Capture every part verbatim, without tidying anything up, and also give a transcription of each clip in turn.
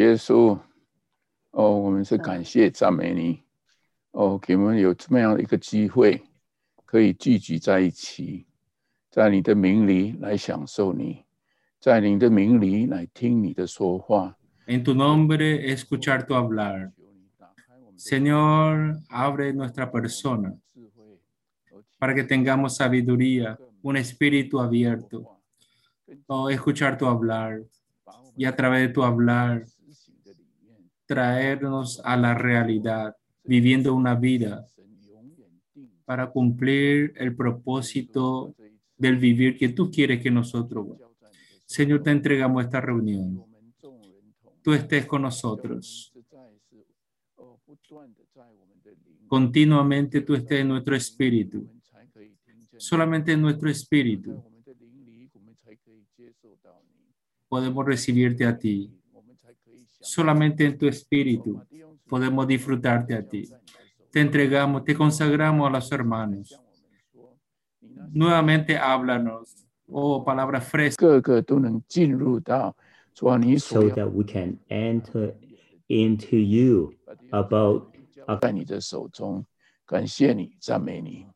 耶稣，哦，我们是感谢赞美你，哦，给我们有这么样的一个机会，可以聚集在一起，在你的名里来享受你，在你的名里来听你的说话。 En tu nombre escuchar tu hablar. Señor, abre nuestra persona para que tengamos sabiduría, un espíritu abierto, o escuchar tu hablar y a través de tu hablar traernos a la realidad, viviendo una vida para cumplir el propósito del vivir que tú quieres que nosotros. Señor, te entregamos esta reunión. Tú estés con nosotros. Continuamente tú estés en nuestro espíritu. Solamente en nuestro espíritu podemos recibirte a ti. Solamente en tu espíritu podemos disfrutarte a ti. Te entregamos, te consagramos a los hermanos. Nuevamente háblanos, oh palabra fresca. 个个都能进入到主啊你所 so 要 that we can enter into you about 在你的手中，感谢你，赞美你。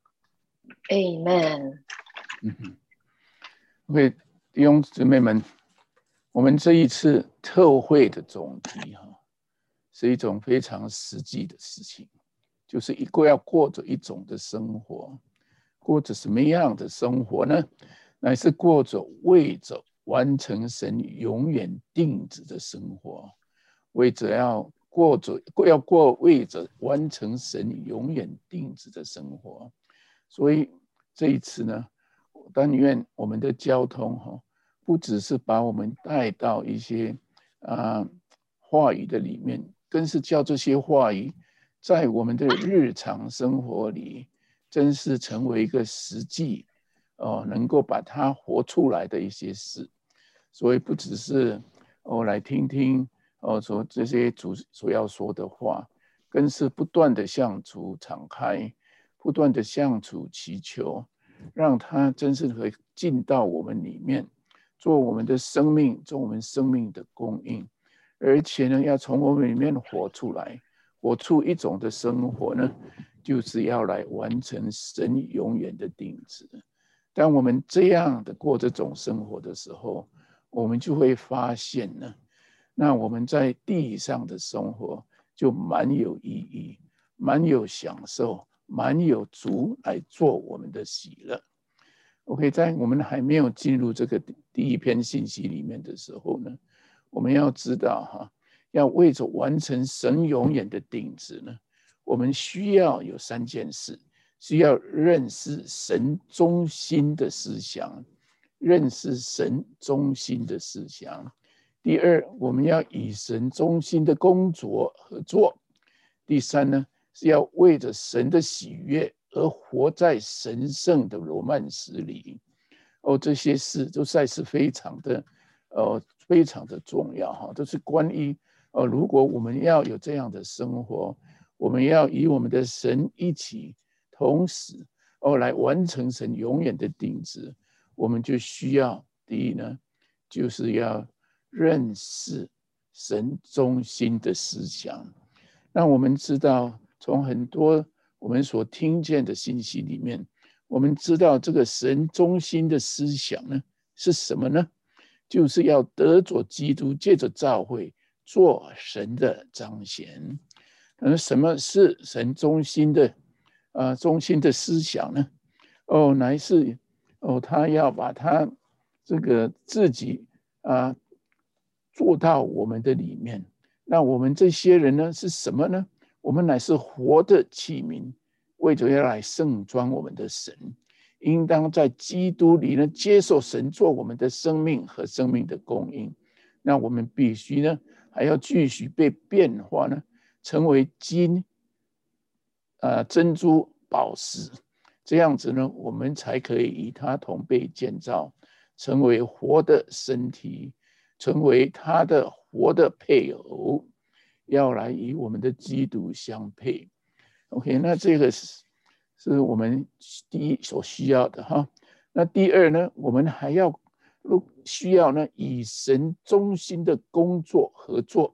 Amen. 嗯哼，OK，弟兄姊妹们，我们这一次特会的总题哈，是一种非常实际的事情，就是一个要过着一种的生活，过着什么样的生活呢？乃是过着为着完成神永远定旨的生活，为着要过着要过为着完成神永远定旨的生活。所以这一次呢，但愿我们的交通哈，不只是把我们带到一些啊话语的里面，更是叫这些话语在我们的日常生活里，真是成为一个实际哦，能够把它活出来的一些事。所以不只是哦来听听哦说这些主所要说的话，更是不断的向主敞开，不断的向主祈求，让他真是可以进到我们里面，做我们的生命，做我们生命的供应，而且呢，要从我们里面活出来，活出一种的生活呢，就是要来完成神永远的定旨。当我们这样的过这种生活的时候，我们就会发现呢，那我们在地上的生活就蛮有意义，蛮有享受，蛮有主来做我们的喜乐。OK， 在我们还没有进入这个第一篇信息里面的时候呢，我们要知道哈，要为着完成神永远的定旨呢，我们需要有三件事，需要认识神中心的思想，认识神中心的思想。第二，我们要以神中心的工作合作。第三呢，是要为着神的喜悦而活在神圣的罗曼史里。哦，这些事都实在是非常的，呃，非常的重要哈，都是关于，呃，如果我们要有这样的生活，我们要与我们的神一起，同时哦来完成神永远的定旨，我们就需要第一呢，就是要认识神中心的思想。让我们知道，从很多我们所听见的信息里面，我们知道这个神中心的思想呢是什么呢？就是要得着基督，借着教会做神的彰显。而什么是神中心的啊中心的思想呢？哦，乃是哦，他要把他这个自己啊做到我们的里面。那我们这些人呢是什么呢？我们乃是活的器皿，为着要来盛装我们的神，应当在基督里呢接受神做我们的生命和生命的供应。那我们必须呢还要继续被变化呢，成为金、呃、珍珠、宝石，这样子呢，我们才可以与他同被建造，成为活的身体，成为他的活的配偶，要来与我们的基督相配。OK， 那这个是是我们第一所需要的哈。那第二呢，我们还要需要呢以神中心的工作合作，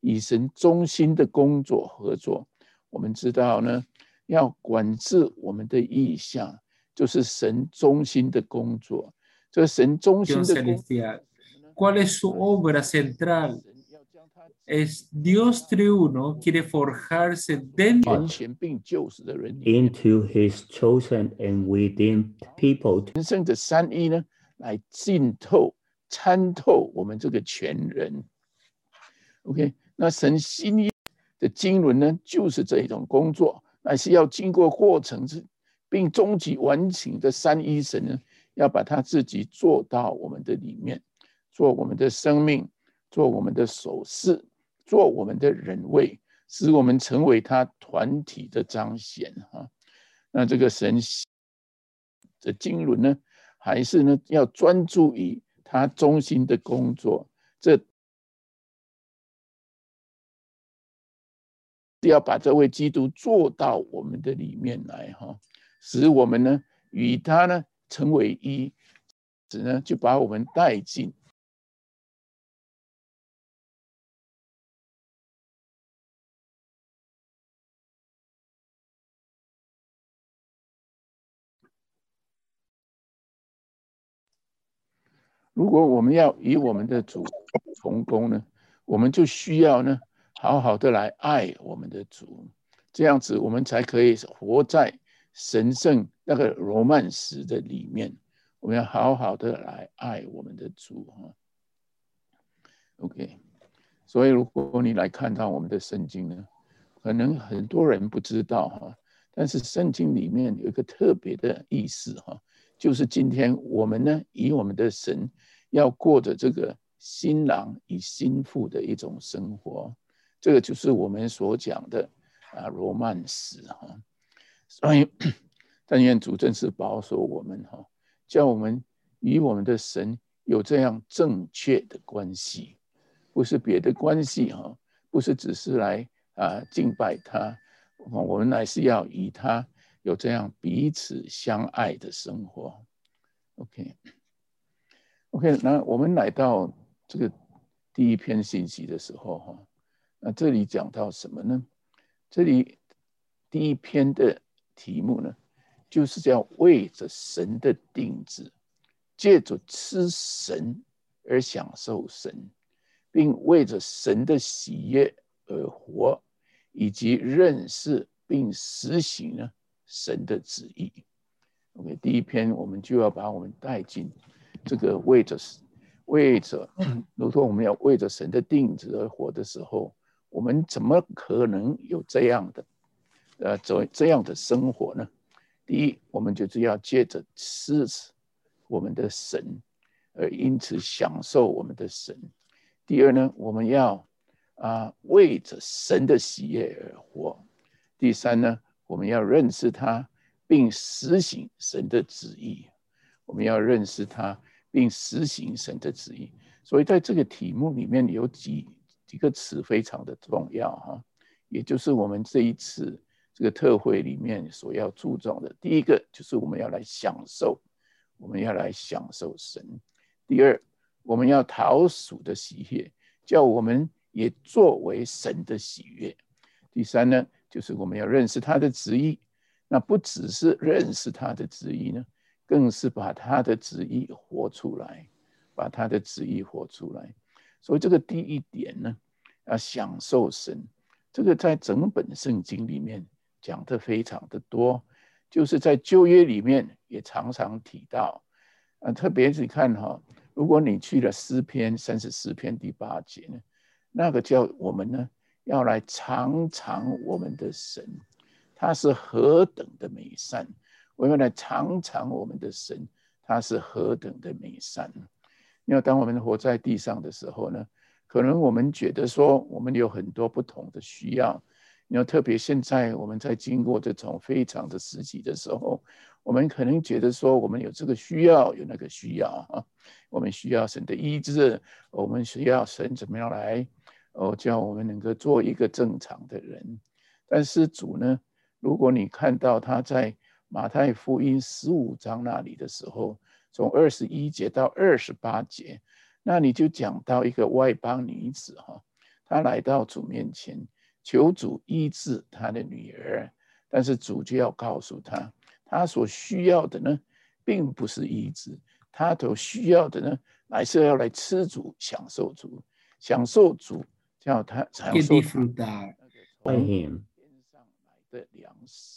以神中心的工作合作。我们知道呢，要管制我们的意向，就是神中心的工作。这个神中心的工作 ¿Cuál es su obra central? Es Dios triuno quiere forjarse dentro into his chosen and redeemed people. 神圣的三一呢，来浸透、参透我们这个全人。OK， 那神心意的经纶呢，就是这一种工作，乃是要经过过程，并终极完成的三一神呢，要把他自己做到我们的里面，做我们的生命，做我们的首饰，做我们的人位，使我们成为他团体的彰显啊。那这个神的经纶呢，还是呢要专注于他中心的工作，这要把这位基督做到我们的里面来哈，使我们呢与他呢成为一，使呢就把我们带进。如果我们要与我们的主同工呢，我们就需要呢好好的来爱我们的主，这样子我们才可以活在神圣那个罗曼史的里面。我们要好好的来爱我们的主哈。OK， 所以如果你来看到我们的圣经呢，可能很多人不知道哈，但是圣经里面有一个特别的意思哈，就是今天我们呢以我们的神要过着这个新郎与新妇的一种生活，这个就是我们所讲的啊罗曼史哈。所以但愿主真是保守我们哈，叫我们与我们的神有这样正确的关系，不是别的关系哈，不是只是来啊敬拜他，我们乃是要与他有这样彼此相爱的生活。OK， OK， 那我们来到这个第一篇信息的时候哈，那这里讲到什么呢？这里第一篇的题目呢，就是叫为着神的定旨，借着吃神而享受神，并为着神的喜悦而活，以及认识并实行呢神的旨意。OK， 第一篇我们就要把我们带进这个为着为着，如果我们要为着神的定旨而活的时候，我们怎么可能有这样的呃这样的生活呢？第一，我们就是要借着吃我们的神，而因此享受我们的神。第二呢，我们要啊为着神的喜悦而活。第三呢，我们要认识他，并实行神的旨意。我们要认识他，并实行神的旨意。所以在这个题目里面有几几个词非常的重要哈，也就是我们这一次这个特会里面所要注重的。第一个就是我们要来享受，我们要来享受神。第二，我们要讨主的喜悦，叫我们也作为神的喜悦。第三呢，就是我们要认识他的旨意，那不只是认识他的旨意呢，更是把他的旨意活出来，把他的旨意活出来。所以这个第一点呢，要享受神，这个在整本圣经里面讲得非常的多，就是在旧约里面也常常提到。啊，特别是看哈，如果你去了诗篇三十四篇第八节呢，那个叫我们呢要来尝尝我们的神，他是何等的美善。我们要来尝尝我们的神，他是何等的美善。因为当我们活在地上的时候呢，可能我们觉得说我们有很多不同的需要，因为特别现在我们在经过这种非常的时期的时候，我们可能觉得说我们有这个需要，有那个需要啊，我们需要神的医治，我们需要神怎么样来哦，叫我们能够做一个正常的人。但是主呢，如果你看到他在马太福音十五章那里的时候，从二十一节到二十八节，那你就讲到一个外邦女子哈， 他来到主面前，求主医治他的女儿，但是主就要告诉他，他所需要的呢，并不是医治，他所需要的呢，乃是要来吃主，享受主，享受主，叫他享受他 by him 天上来的粮食。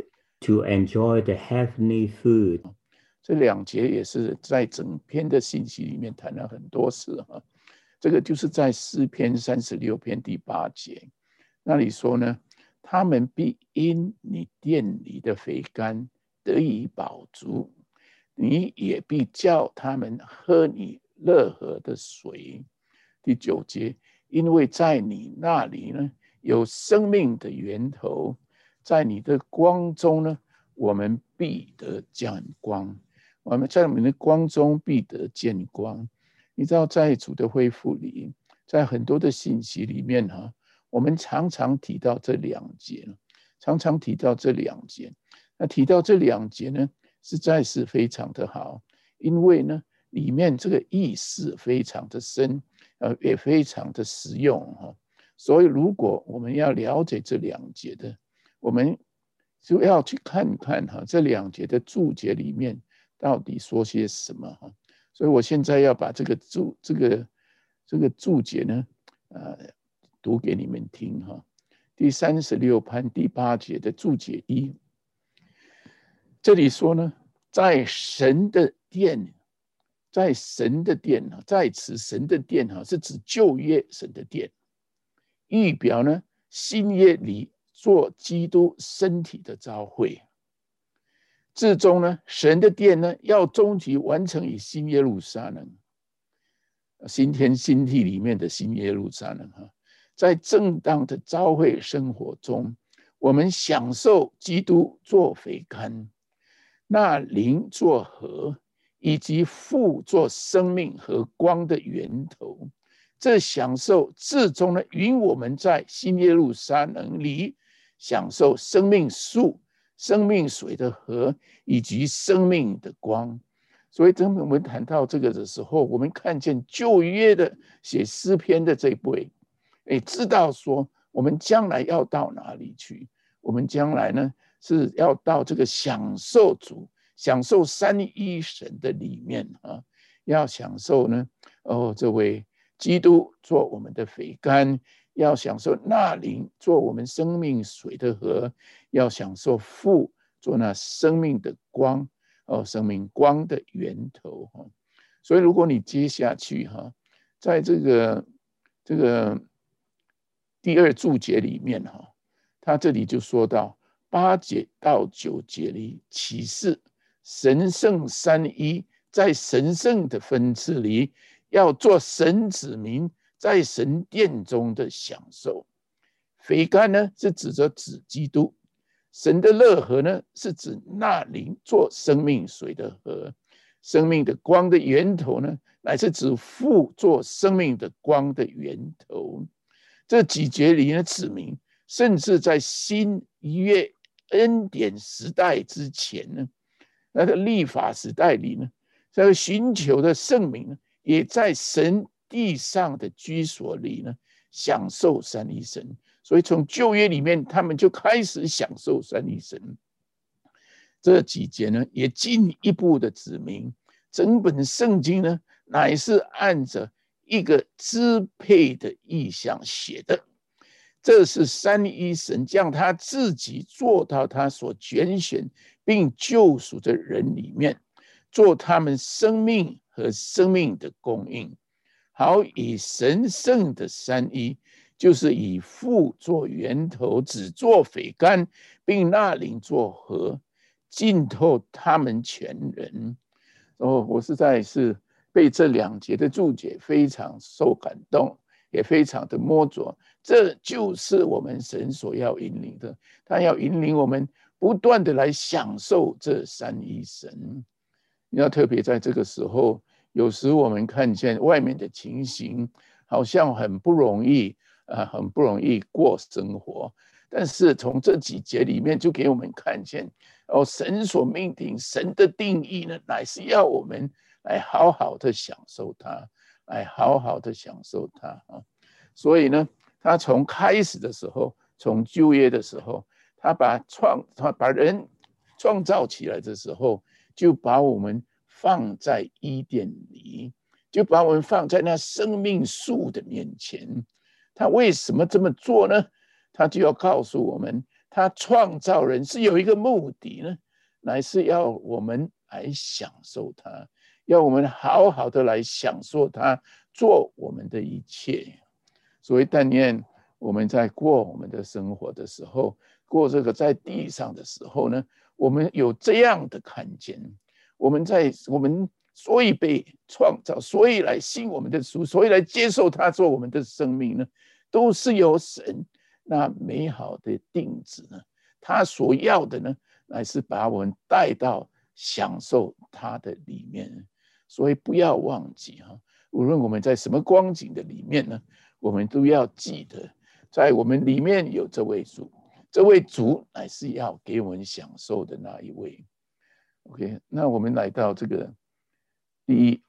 to enjoy the heavenly food. 这两节也是在整篇的信息里面谈了很多次哈。这个就是在诗篇三十六篇第八节那里说呢，他们必因你殿里的肥甘得以饱足，你也必叫他们喝你乐河的水。第九节，因为在你那里呢有生命的源头，在你的光中呢，我们必得见光。我们在我们的光中必得见光。你知道，在主的恢复里，在很多的信息里面哈，我们常常提到这两节，常常提到这两节。那提到这两节呢，实在是非常的好，因为呢，里面这个意思非常的深，呃，也非常的实用哈。所以，如果我们要了解这两节的，我们就要去看看哈，这两节的注解里面到底说些什么哈。所以我现在要把这个注这个这个注解呢，呃，读给你们听哈。第三十六篇第八节的注解一，这里说呢，在神的殿，在神的殿在此神的殿哈，是指旧约神的殿，预表呢新约里做基督身体的召会。至终呢，神的殿呢，要终极完成以新耶路撒冷，新天新地里面的新耶路撒冷哈，在正当的召会生活中，我们享受基督做肥甘，那灵做河，以及父做生命和光的源头。这享受至终呢，与我们在新耶路撒冷里享受生命树、生命水的河，以及生命的光。所以当我们谈到这个的时候，我们看见旧约的写诗篇的这一位，也知道说我们将来要到哪里去。我们将来呢，是要到这个享受主、享受三一神的里面啊，要享受呢，哦，这位基督做我们的肥甘，要享受那灵做我们生命水的河，要享受父做那生命的光，哦，生命光的源头。所以如果你接下去哈，在这个这个第二注解里面哈，他这里就说到八节到九节里启示神圣三一在神圣的分支里要做神子民在神殿中的享受。肥甘呢是指着指基督，神的乐河呢是指那灵做生命水的河，生命的光的源头呢乃是指父做生命的光的源头。这几节里呢指明，甚至在新约恩典时代之前呢，那个律法时代里呢，这个寻求的圣民呢，也在神地上的居所里呢，享受三一神。所以从旧约里面，他们就开始享受三一神。这几节呢，也进一步的指明，整本圣经呢，乃是按着一个支配的意象写的。这是三一神将他自己做到他所拣选并救赎的人里面，做他们生命和生命的供应，好以神圣的三一，就是以父做源头，子做肥甘，并那灵做河，浸透他们全人。哦，我实在是被这两节的注解非常受感动，也非常的摸着。这就是我们神所要引领的，他要引领我们不断的来享受这三一神。你要特别在这个时候，有时我们看见外面的情形好像很不容易、呃、很不容易过生活，但是从这几节里面就给我们看见，哦，神所命定，神的定义呢，乃是要我们来好好的享受它，来好好的享受它啊。所以呢， 他从开始的时候，从旧约的时候，他把创他把人创造起来的时候，就把我们放在伊甸里，就把我们放在那生命树的面前。他为什么这么做呢？他就要告诉我们，他创造人是有一个目的呢，乃是要我们来享受他，要我们好好的来享受他，做我们的一切。所以但愿我们在过我们的生活的时候，过这个在地上的时候呢，我们有这样的看见，我们在我们所以被创造，所以来信我们的主，所以来接受他做我们的生命呢，都是由神那美好的定旨呢，他所要的呢，乃是把我们带到享受他的里面。所以不要忘记哈，无论我们在什么光景的里面呢，我们都要记得，在我们里面有这位主，这位主乃是要给我们享受的那一位。OK， 那我们来到这个第一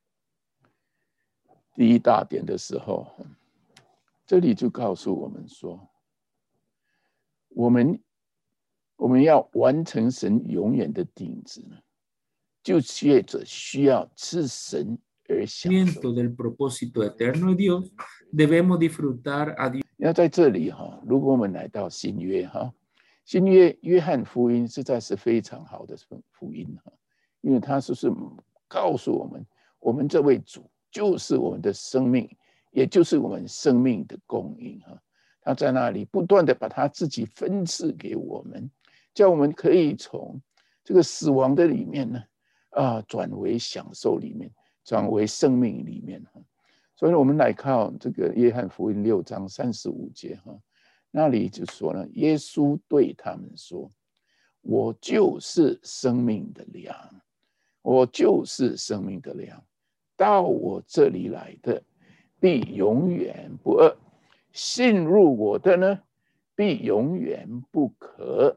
第一大点的时候，这里就告诉我们说，我们我们要完成神永远的定旨呢，就借着需要吃神而享受。 del propósito eterno de Dios, debemos disfrutar a Dios. 要在这里哈，如果我们来到新约哈，新约约翰福音实在是非常好的福音哈，因为他是是告诉我们，我们这位主就是我们的生命，也就是我们生命的供应哈。他在那里不断的把他自己分赐给我们，叫我们可以从这个死亡的里面呢，啊，转为享受里面，转为生命里面哈。所以我们来看这个约翰福音六章三十五节哈，那里就说呢，耶稣对他们说：“我就是生命的粮，我就是生命的粮，到我这里来的必永远不饿，信入我的呢，必永远不渴。”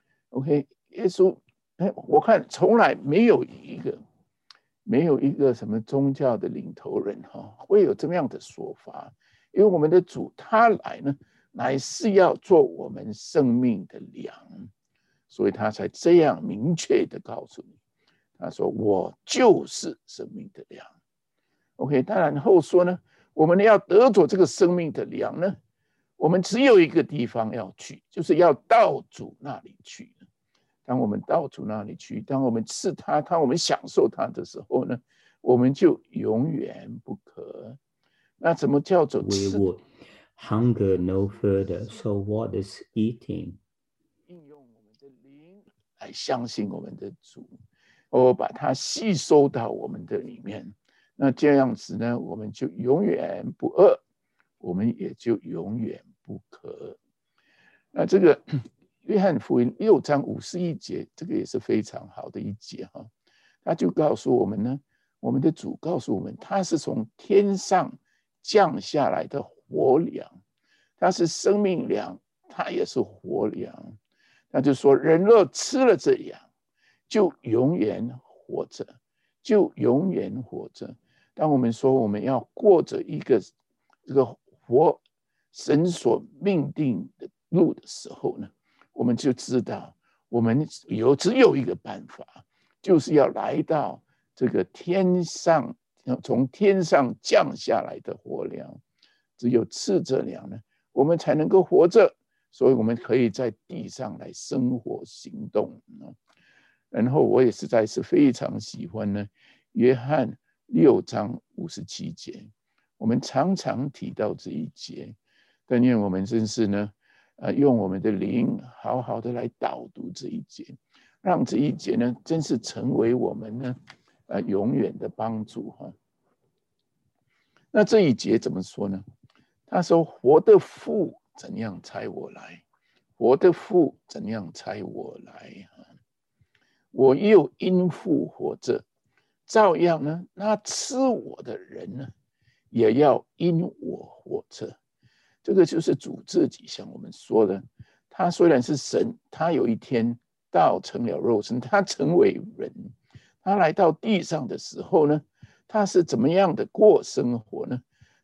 OK， 耶稣，我看从来没有一个。没有一个什么宗教的领头人哈会有这么样的说法，因为我们的主他来呢，乃是要做我们生命的粮，所以他才这样明确的告诉你，他说我就是生命的粮。OK， 当然后说呢，我们要得着这个生命的粮呢，我们只有一个地方要去，就是要到主那里去。当我们到主那里去，当我们吃它，当我们享受它的时候呢，我们就永远不渴。那怎么叫做吃 We would hunger no further. So what is eating? 应用我们的灵来相信我们的主，我把它吸收到我们的里面。那这样子呢，我们就永远不饿，我们也就永远不渴。那这个约翰福音六章五十一节，这个也是非常好的一节哈。他就告诉我们呢，我们的主告诉我们，他是从天上降下来的活粮，他是生命粮，他也是活粮。他就说，人若吃了这粮，就永远活着，就永远活着。当我们说我们要过着一个这个活神所命定的路的时候呢，我们就知道，我们有只有一个办法，就是要来到这个天上，从天上降下来的活粮。只有吃这粮呢，我们才能够活着，所以我们可以在地上来生活行动。然后我也实在是非常喜欢呢，约翰六章五十七节，我们常常提到这一节，但愿我们真是呢。呃，用我们的灵好好的来导读这一节，让这一节呢，真是成为我们呢，呃，永远的帮助哈。那这一节怎么说呢？他说：“活的父怎样差我来，活的父怎样差我来哈？我又因父活着，照样呢，那吃我的人呢，也要因我活着。”这个就是主自己向我们说的，他虽然是神，他有一天道成了肉身，他成为人，他来到地上的时候呢，他是怎么样的过生活呢？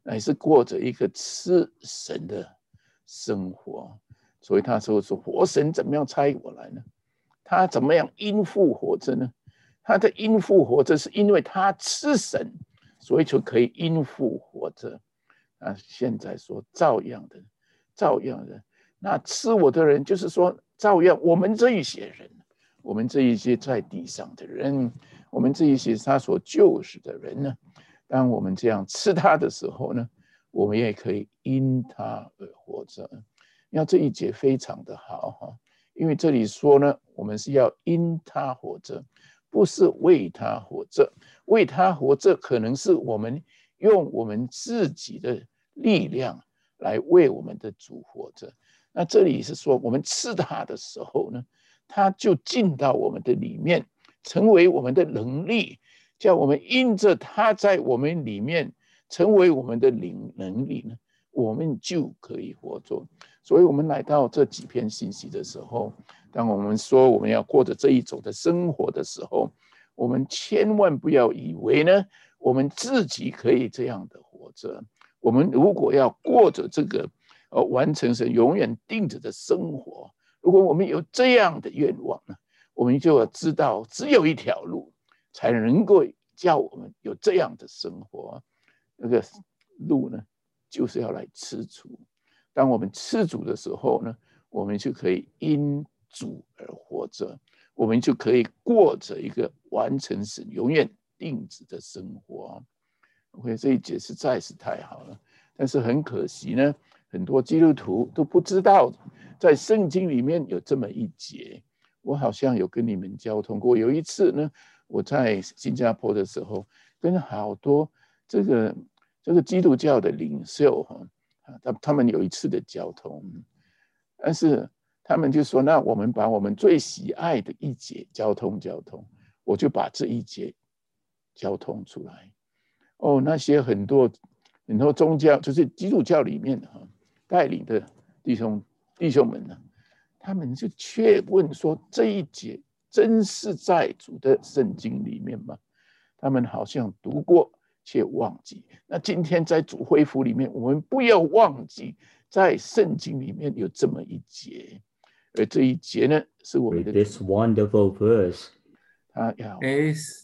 乃是过着一个吃神的生活。所以他说说活神怎么样差我来呢？他怎么样因复活着呢？他的因复活着是因为他吃神，所以就可以因复活着。啊，现在说照样的，照样的，那吃我的人，就是说照样我们这一些人，我们这一些在地上的人，我们这一些他所救赎的人呢，当我们这样吃他的时候呢，我们也可以因他而活着。那这一节非常的好哈，因为这里说呢，我们是要因他活着，不是为他活着。为他活着可能是我们用我们自己的力量来为我们的主活着。那这里是说，我们吃他的时候呢，他就进到我们的里面，成为我们的能力，叫我们因着他在我们里面成为我们的灵能力呢，我们就可以活着。所以我们来到这几篇信息的时候，当我们说我们要过着这一种的生活的时候，我们千万不要以为呢，我们自己可以这样的活着。我们如果要过着这个呃完成神永远定着的生活，如果我们有这样的愿望呢，我们就要知道只有一条路才能够叫我们有这样的生活。那个路呢，就是要来吃主。当我们吃主的时候呢，我们就可以因主而活着，我们就可以过着一个完成神永远定旨的生活。OK， 这一节实在是太好了，但是很可惜呢，很多基督徒都不知道，在圣经里面有这么一节。我好像有跟你们交通过，有一次呢，我在新加坡的时候，跟好多这个这个基督教的领袖哈。他他们有一次的交通，但是他们就说，那我们把我们最喜爱的一节交通交通，我就把这一节交通出来。哦，那些很多很多宗教，就是基督教里面哈带领的弟兄弟兄们呢，他们就却问说，这一节真是在主的圣经里面吗？他们好像读过却忘记。那今天在主恢复里面，我们不要忘记在圣经里面有这么一节，而这一节呢是我们的 This wonderful verse 他要 Es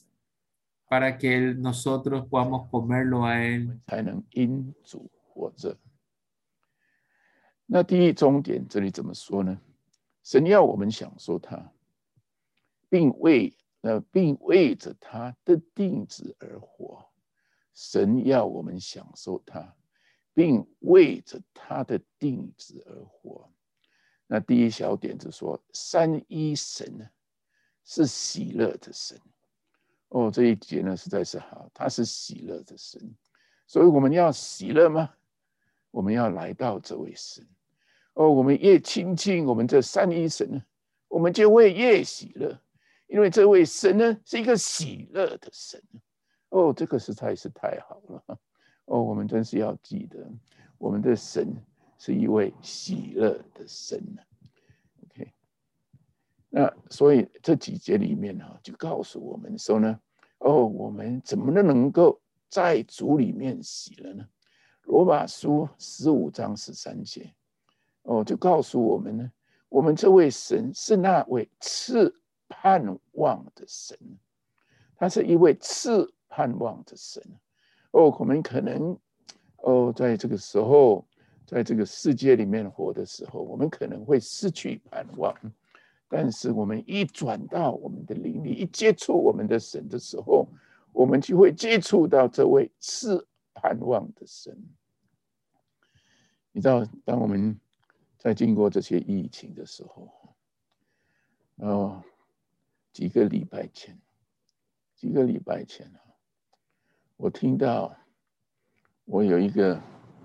para que nosotros podamos comerlo a él. 才能因主活着。那第一重点这里怎么说呢？神要我们享受他，并为呃并为着他的定旨而活。神要我们享受他，并为着他的定旨而活。那第一小点就说，三一神呢是喜乐的神。哦，这一节呢实在是好，他是喜乐的神。所以我们要喜乐吗？我们要来到这位神。哦，我们越亲近我们这三一神呢，我们就会越喜乐，因为这位神呢是一个喜乐的神。哦，这个实在是太好了。哦，我们真是要记得，我们的神是一位喜乐的神。OK， 那所以这几节里面哈，就告诉我们说呢，哦，我们怎么能够在主里面喜乐呢？罗马书十五章十三节，哦，就告诉我们呢，我们这位神是那位赐盼望的神，他是一位赐盼望的神。哦，我们可能哦，在这个时候，在这个世界里面活的时候，我们可能会失去盼望。但是我们一转到我们的灵里，一接触我们的神的时候，我们就会接触到这位赐盼望的神。你知道，当我们在经过这些疫情的时候，哦，几个礼拜前，几个礼拜前啊，我听到我有一个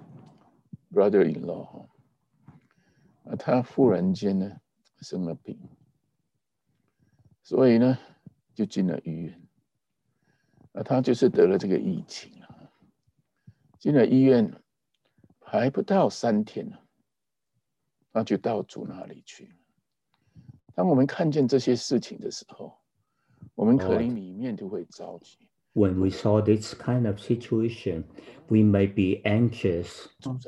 brother-in-law， 啊，他忽然间呢生了病，所以呢就进了医院。啊，他就是得了这个疫情了，进了医院还不到三天了，他就到主那里去。当我们看见这些事情的时候，我们可能里面就会着急。 when we saw this kind of situation, we might be anxious.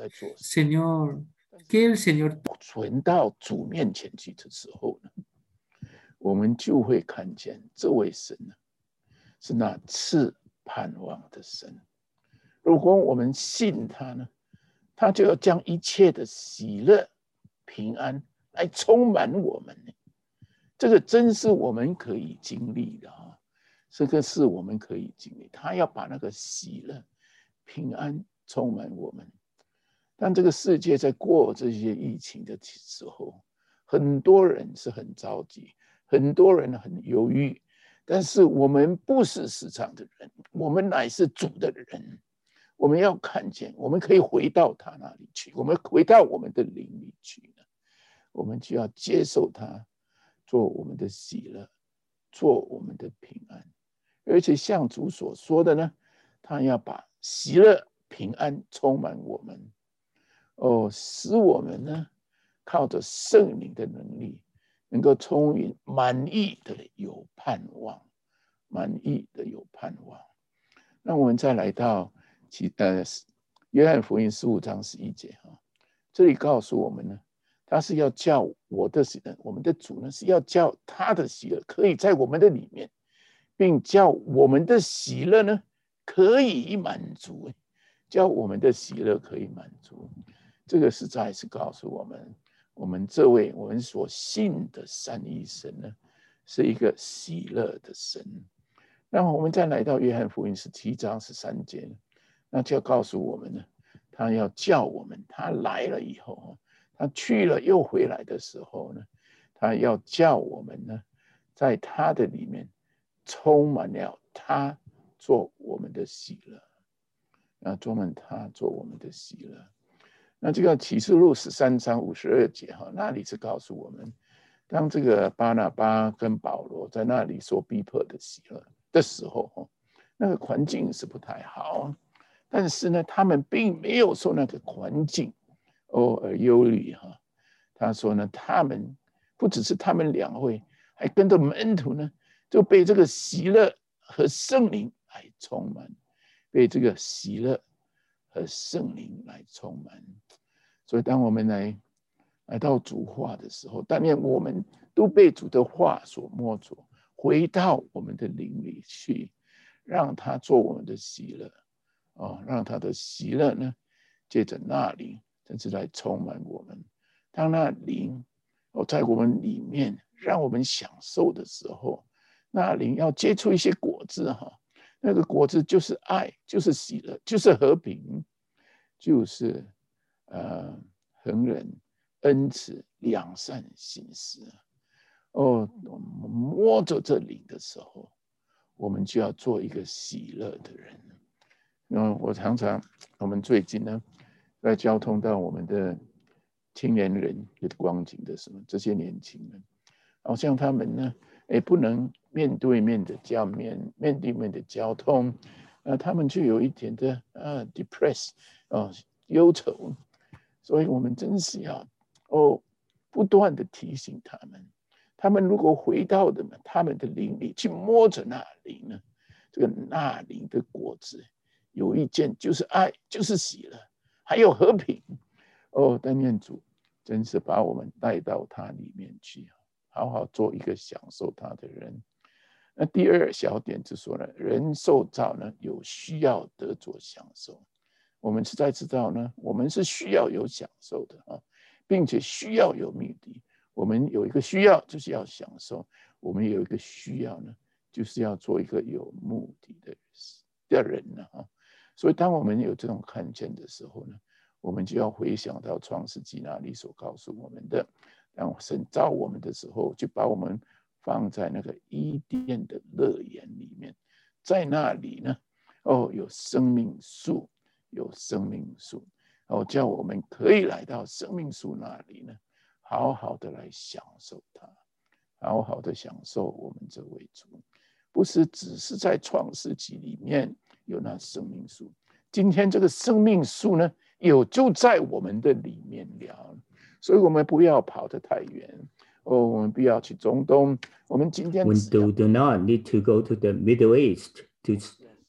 Señor, que el Señor 存到主面前去的时候呢，我们就会看见这位神呢，是那赐盼望的神。如果我们信他呢，他就要将一切的喜乐、平安来充满我们。这个真是我们可以经历的啊！这个是我们可以经历。他要把那个喜乐、平安充满我们。当这个世界在过这些疫情的时候，很多人是很着急，很多人很犹豫。但是我们不是世上的人，我们乃是主的人。我们要看见，我们可以回到他那里去，我们回到我们的灵里去呢，我们就要接受他，做我们的喜乐，做我们的平安。而且像主所说的呢，他要把喜乐、平安充满我们，哦，使我们呢靠着圣灵的能力，能够充盈满意的有盼望，满意的有盼望。那我们再来到其呃约翰福音十五章十一节哈，这里告诉我们呢，他是要叫我的喜乐，我们的主呢是要叫他的喜乐可以在我们的里面，并叫我们的喜乐呢可以满足，叫我们的喜乐可以满足。这个实在是告诉我们，我们这位我们所信的三一神呢，是一个喜乐的神。那么我们再来到约翰福音十七章十三节，那就要告诉我们呢，他要叫我们，他来了以后，他去了又回来的时候呢，他要叫我们呢，在他的里面充满了他做我们的喜乐，那充满他做我们的喜乐。那这个启示录十三章五十二节哈，那里是告诉我们，当这个巴拿巴跟保罗在那里受逼迫的喜乐的时候，那个环境是不太好，但是呢，他们并没有受那个环境哦而忧虑哈。他说呢，他们不只是他们两位，还跟着门徒呢，就被这个喜乐和圣灵来充满，被这个喜乐和圣灵来充满。所以当我们来来到主话的时候，但愿我们都被主的话所摸着，回到我们的灵里去，让他做我们的喜乐，哦，让他的喜乐呢，借着那灵真是来充满我们。当那灵哦在我们里面，让我们享受的时候，那灵要结出一些果子哈，那个果子就是爱，就是喜乐，就是和平，就是呃恒忍、恩慈、良善、信实。哦，我们摸着这灵的时候，我们就要做一个喜乐的人。那我常常，我们最近呢，在交通到我们的青年人的光景的时候，这些年轻人，好像他们呢，也不能面对面的交面，面对面的交通，呃，他们就有一点的呃 depress 哦，忧愁，所以我们真是要哦，不断的提醒他们。他们如果回到的他们的灵里去摸着那灵呢，这个那灵的果子有一件就是爱，就是喜乐，还有和平。哦，但愿主真是把我们带到他里面去，好好做一个享受他的人。那第二小点就说呢，人受造呢有需要得着享受。我们实在知道呢，我们是需要有享受的啊，并且需要有目的。我们有一个需要就是要享受，我们有一个需要呢，就是要做一个有目的的的人呢啊。所以当我们有这种看见的时候呢，我们就要回想到创世纪那里所告诉我们的，当神造我们的时候，就把我们放在那个伊甸的乐园里面，在那里呢，哦，有生命树，有生命树，哦，叫我们可以来到生命树那里呢，好好的来享受它，好好的享受我们这位主，不是只是在创世纪里面有那生命树，今天这个生命树呢，有就在我们的里面了，所以我们不要跑得太远哦，我们不要去中东，我们今天 We do, do not need to go to the Middle East to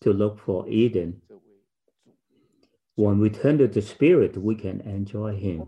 to look for Eden. When we turn to the Spirit, we can enjoy Him.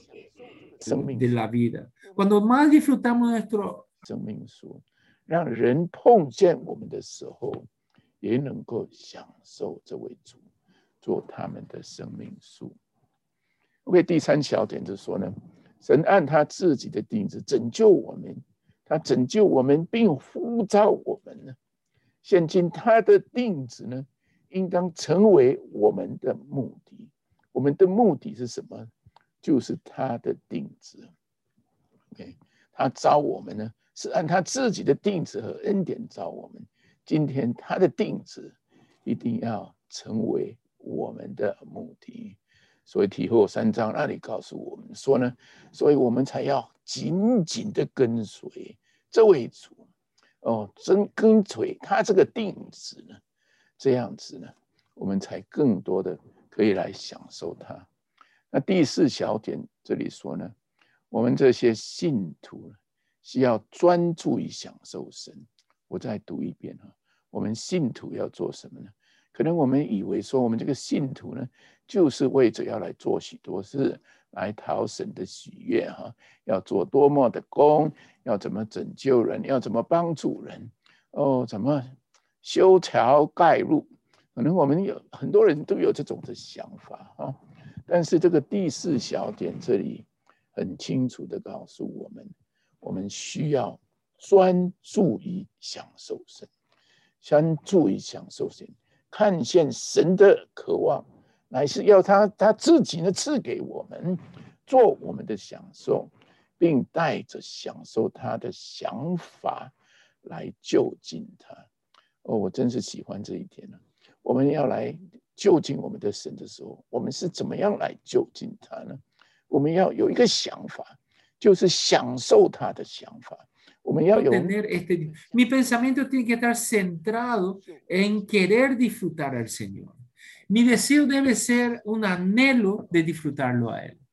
De la vida. Cuando más disfrutamos nuestro 生命树，让人碰见我们的时候，也能够享受这位主，做他们的生命树。OK， 第三小点就是说呢，神按他自己的定旨拯救我们，他拯救我们并呼召我们呢。现今他的定旨呢，应当成为我们的目的。我们的目的是什么？就是他的定旨。OK， 他召我们呢，是按他自己的定旨和恩典召我们。今天他的定旨一定要成为我们的目的。所以提后三章那里告诉我们说呢，所以我们才要紧紧的跟随这位主。哦，真跟随他这个定旨呢，这样子呢，我们才更多的可以来享受他。那第四小点这里说呢，我们这些信徒需要专注于享受神。我再读一遍哈，我们信徒要做什么呢？可能我们以为说，我们这个信徒呢，就是为着要来做许多事，来讨神的喜悦哈，要做多么的工，要怎么拯救人，要怎么帮助人，哦，怎么修桥盖路，可能我们有很多人都有这种的想法哈。但是这个第四小点这里很清楚的告诉我们，我们需要专注于享受神，专注于享受神。看见神的渴望，乃是要他他自己呢赐给我们，做我们的享受，并带着享受他的想法来就近他。哦，我真是喜欢这一点呢。我们要来就近我们的神的时候，我们是怎么样来就近他呢？我们要有一个想法，就是享受他的想法。我们要有 tener este, mi pensamiento tiene que estar centrado en querer disfrutar al Señor. Mi deseo debe ser un anhelo de disfrutarlo a Él.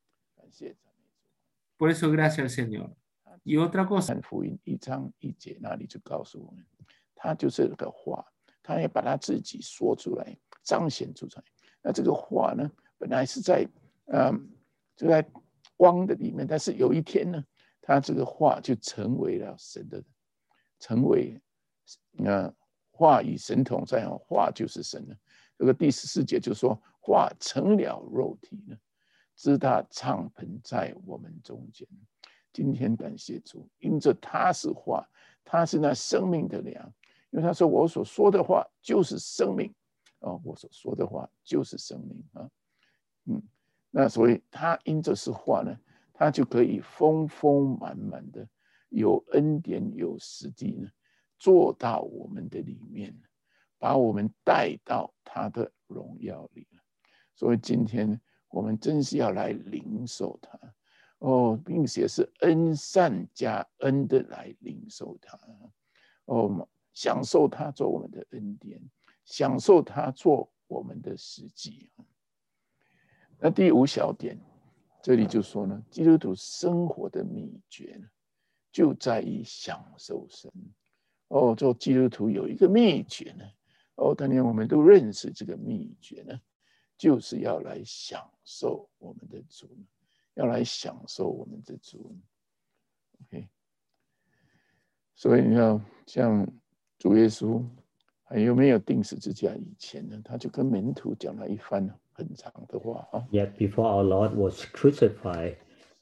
Por eso, gracias al Señor. Y otra cosa. 福音一章一节那里就告诉我们，他就是那个话，他也把他自己说出来，彰显出来。那这个话呢，本来是在嗯，就在光的里面，但是有一天呢，他这个话就成为了神的，成为呃话与神同在，话就是神了。这个第十四节就说，话成了肉体呢，知道敞盆在我们中间。今天感谢主，因着他是话，他是那生命的粮。因为他说我所说的话就是生命，哦，我所说的话就是生命啊，嗯，那所以他因着是话呢，他就可以丰丰满满的有恩典有实际呢，做到我们的里面，把我们带到他的荣耀里。所以今天我们真是要来领受他。哦，并且是恩善加恩的来领受他，哦，享受他做我们的恩典，享受他做我们的实际。那第五小点，这里就说呢，基督徒生活的秘诀呢，就在于享受神。哦，做基督徒有一个秘诀呢，哦，当年我们都认识这个秘诀呢，就是要来享受我们的主。要来享受我们的主 ，OK。所以你要像主耶稣还有没有钉十字架以前呢，他就跟门徒讲了一番很长的话啊。 Yet before our Lord was crucified,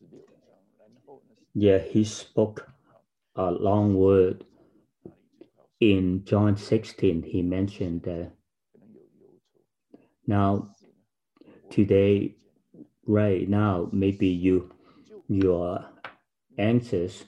yeah, he spoke a long word. In John sixteen, he mentioned that. Now, today. Right now, maybe you you are anxious,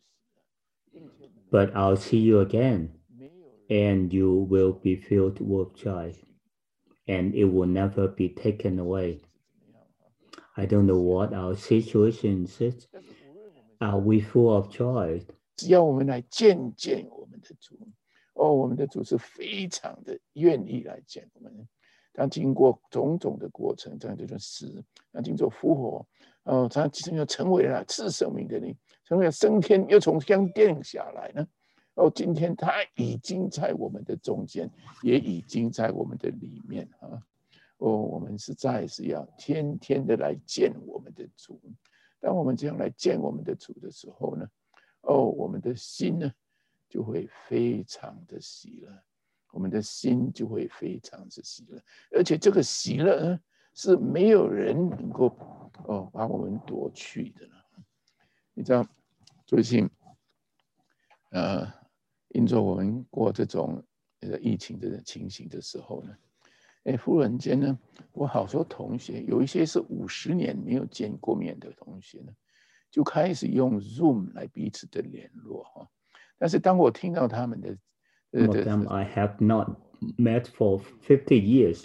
but I'll see you again, and you will be filled with joy, and it will never be taken away. I don't know what our situation is. Are we full of joy? 只要我们来见见我们的主，哦，我们的主是非常的愿意来见我们。他经过种种的过程，这样就死，他经过复活，哦，他又成为了赐生命的灵，成为了升天，又从天降下来呢。 哦，今天他已经在我们的中间，也已经在我们的里面啊。哦，我们实在是要天天的来见我们的主。当我们这样来见我们的主的时候呢，哦，我们的心呢就会非常的喜乐，我们的心就会非常的喜乐，而且这个喜乐呢是没有人能够哦把我们夺去的了。你知道，最近呃，因着我们过这种疫情的情形的时候呢，哎，忽然间呢，我好多同学，有一些是五十年没有见过面的同学呢，就开始用 Zoom 来彼此的联络哈。但是当我听到他们的， Some of them I have not met for fifty years.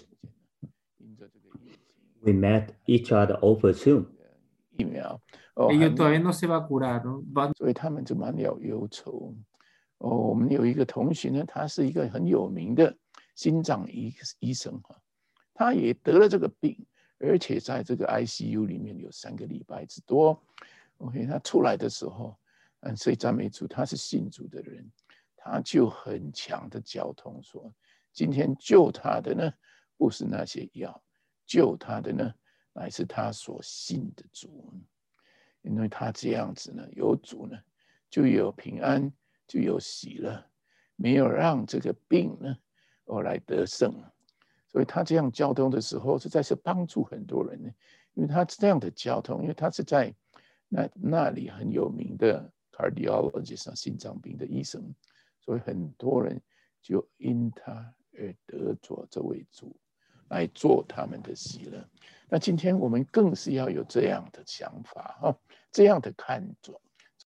We met each other over Zoom. 疫苗哦， Ellos todavía no se vacunaron. 所以他们就蛮有忧愁。哦，我们有一个同学呢，他是一个很有名的心脏医医生哈，他也得了这个病，而且在这个 I C U 里面有三个礼拜之多。OK， 他出来的时候，嗯，所以赞美主，他是信主的人，他就很强的交通说，今天救他的呢，不是那些药，救他的呢，乃是他所信的主。因为他这样子呢，有主呢，就有平安，就有喜乐，没有让这个病呢，哦来得胜。所以他这样交通的时候，实在是帮助很多人呢。因为他这样的交通，因为他是在那那里很有名的 cardiologist 心脏病的医生，所以很多人就因他而得着这位主，来做他们的喜乐。那今天我们更是要有这样的想法哈，这样的看重。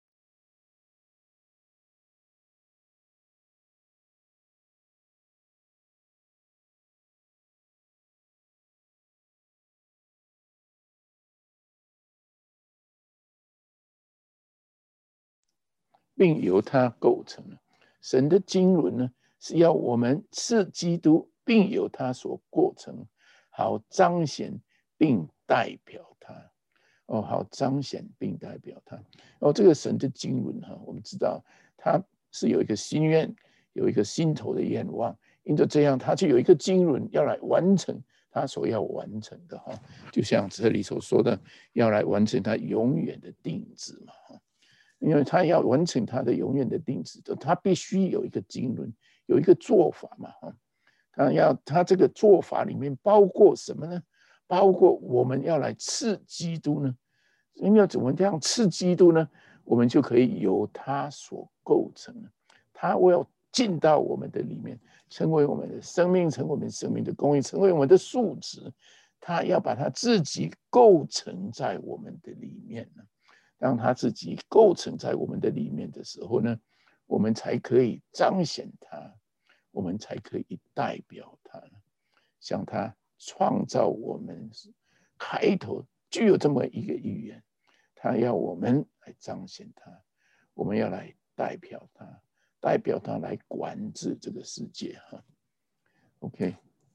并由它构成。神的经纶呢，是要我们是基督，并由它所构成，好彰显并代表它。哦，好彰显并代表它。哦，这个神的经纶哈，我们知道他是有一个心愿，有一个心头的愿望，因着这样，他就有一个经纶要来完成他所要完成的哈。就像这里所说的，要来完成他永远的定旨嘛哈。因为他要完成他的永远的定旨，他必须有一个经纶，有一个做法嘛哈。他要他这个做法里面包括什么呢？包括我们要来赐基督呢？因为要怎么这样赐基督呢？我们就可以由他所构成，他要进到我们的里面，成为我们的生命，成为我们生命的供应，成为我们的素质。他要把他自己构成在我们的里面呢。当他自己构成在我们的里面的时候呢，我们才可以彰显他，我们才可以代表他，像他创造我们开头就有这么一个预言，他要我们来彰显他，我们要来代表他，代表他来管制这个世界哈。OK，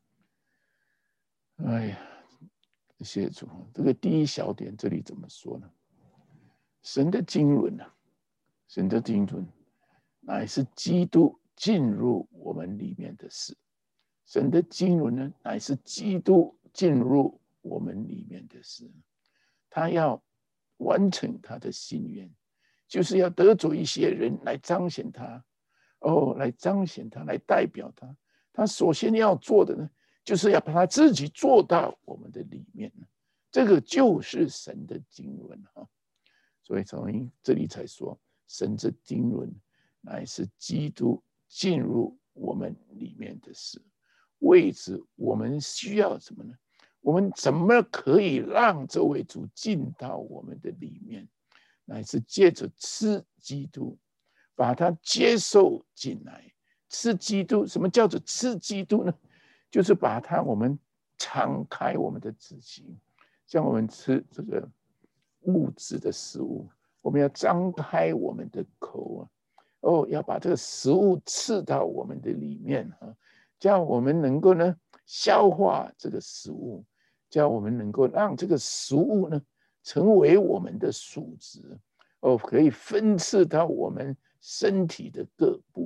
哎呀，谢谢主。这个第一小点这里怎么说呢？神的经纶啊，神的经纶乃是基督进入我们里面的事。神的经纶呢，乃是基督进入我们里面的事。他要完成他的心愿，就是要得着一些人来彰显他，哦，来彰显他，来代表他。他首先要做的呢，就是要把他自己做到我们的里面。这个就是神的经纶哈。所以从这里才说，神的经纶乃是基督进入我们里面的事。为此，我们需要什么呢？我们怎么可以让这位主进到我们的里面？乃是借着吃基督，把他接受进来。吃基督，什么叫做吃基督呢？就是把他我们敞开我们的自己，像我们吃这个物质的食物，我们要张开我们的口啊，哦，要把这个食物吃到我们的里面啊，这样我们能够呢消化这个食物，这样我们能够让这个食物呢成为我们的素质，哦，可以分赐到我们身体的各部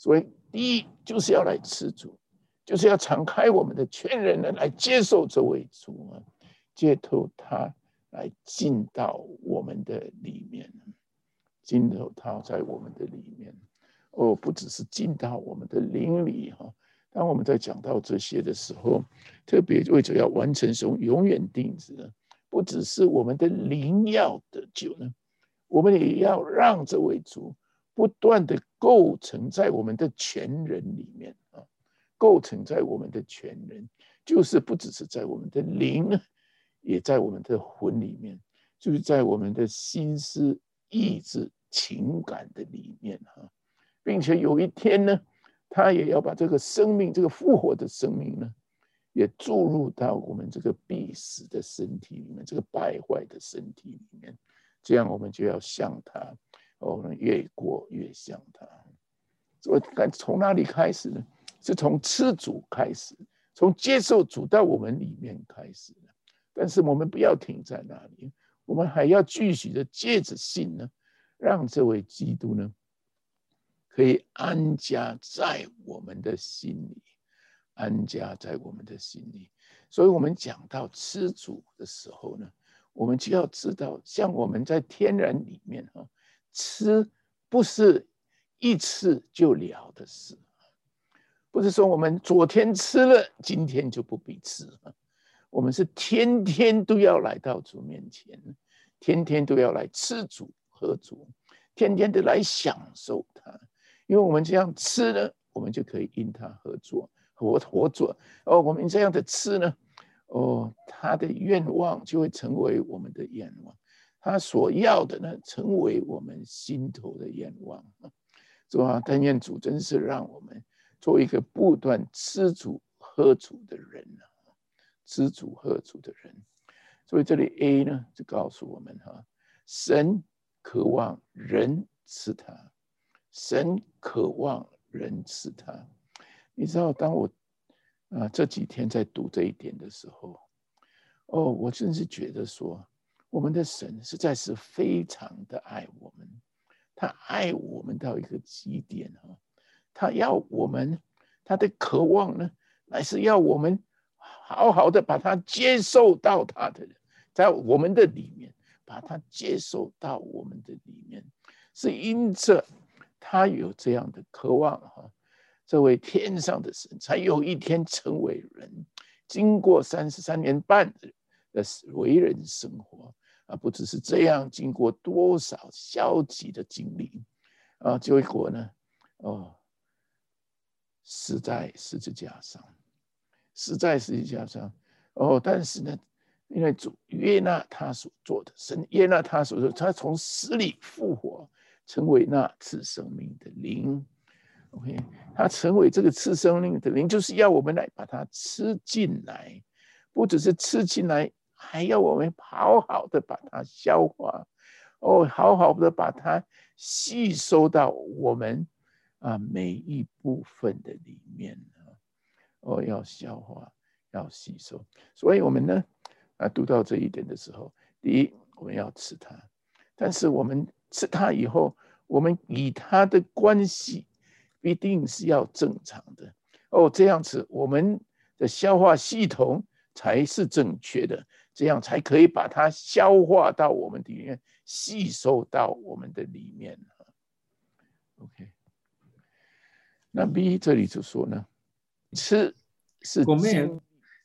所以第一就是要来吃主，就是要敞开我们的全人呢，来接受这位主啊，接受他来进到我们的里面，进到他在我们的里面。哦，不只是进到我们的灵里哈。当我们在讲到这些的时候，特别为着要完成神永远定旨呢，不只是我们的灵要得救呢，我们也要让这位主不断的构成在我们的全人里面啊，构成在我们的全人，就是不只是在我们的灵呢，也在我们的魂里面，就是在我们的心思、意志、情感的里面哈。并且有一天呢，他也要把这个生命，这个复活的生命呢，也注入到我们这个必死的身体里面，这个败坏的身体里面。这样我们就要像他，我们越过越像他。所以从哪里开始呢？是从吃主开始，从接受主到我们里面开始的。但是我们不要停在那里，我们还要继续的借着信呢，让这位基督呢，可以安家在我们的心里，安家在我们的心里。所以我们讲到吃主的时候呢，我们就要知道，像我们在天然里面哈，吃不是一次就了的事，不是说我们昨天吃了，今天就不必吃。我们是天天都要来到主面前，天天都要来吃主喝主，天天的来享受它。因为我们这样吃呢，我们就可以因他合作，活活做。哦，我们这样的吃呢，哦，他的愿望就会成为我们的愿望，他所要的呢，成为我们心头的愿望。是吧？但愿主真是让我们做一个不断吃主喝主的人，吃主喝主的人。所以这里 A 呢，就告诉我们哈，神渴望人吃他。神渴望人吃他。你知道，当我啊这几天在读这一点的时候，哦，我真是觉得说，我们的神实在是非常的爱我们，他爱我们到一个极点啊，他要我们，他的渴望呢，乃是要我们好好的把他接受到他的，在我们的里面，把他接受到我们的里面，是因着他有这样的渴望哈，这位天上的神才有一天成为人，经过三十三年半的为人生活啊，不只是这样，经过多少消极的经历啊，结果呢，哦，死在十字架上，死在十字架上，哦，但是呢，因为主悦纳他所做的，神悦纳他所做的，他从死里复活。成为那赐生命的灵 ，OK， 它成为这个赐生命的灵，就是要我们来把它吃进来，不只是吃进来，还要我们好好的把它消化，哦，好好的把它吸收到我们啊每一部分的里面，哦，要消化，要吸收。所以我们呢，啊，读到这一点的时候，第一，我们要吃它，但是我们吃它以后，我们与它的关系必定是要正常的哦，这样子我们的消化系统才是正确的，这样才可以把它消化到我们里面，吸收到我们的里面。OK， 那 B 这里就说呢，吃是 comer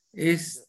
es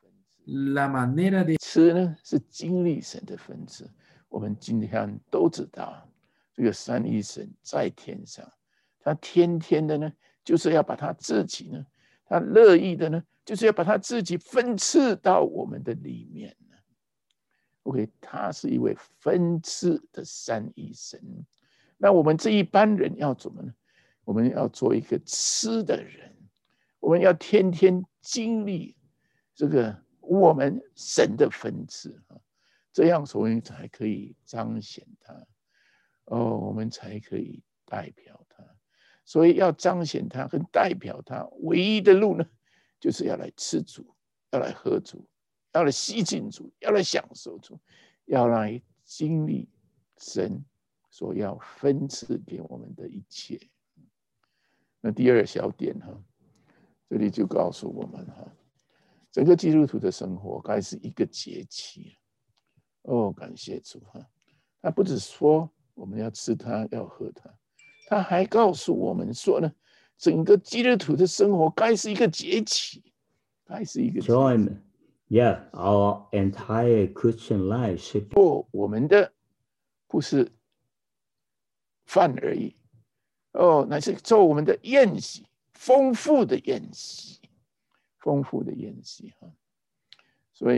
la manera de 吃呢是经历神的分支。我们今天都知道，这个三一神在天上，他天天的呢，就是要把他自己呢，他乐意的呢，就是要把他自己分赐到我们的里面。OK， 他是一位分赐的三一神。那我们这一般人要怎么呢？我们要做一个吃的人，我们要天天经历这个我们神的分赐，这样所以才可以彰显他，哦，我们才可以代表他。所以要彰显他和代表他，唯一的路呢，就是要来吃主，要来喝主，要来吸进主，要来享受主，要来经历神所要分赐给我们的一切。 那第二小点哈，这里就告诉我们哈，整个基督徒的生活该是一个节期。哦，感谢主哈！他不只说我们要吃它，要喝它，他还告诉我们说呢，整个基督徒的生活该是一个节期，该是一个节期。 Join, yeah, our entire Christian life should be 做我们的不是饭而已，哦，乃是做我们的宴席，丰富的宴席，丰富的宴席哈。所以。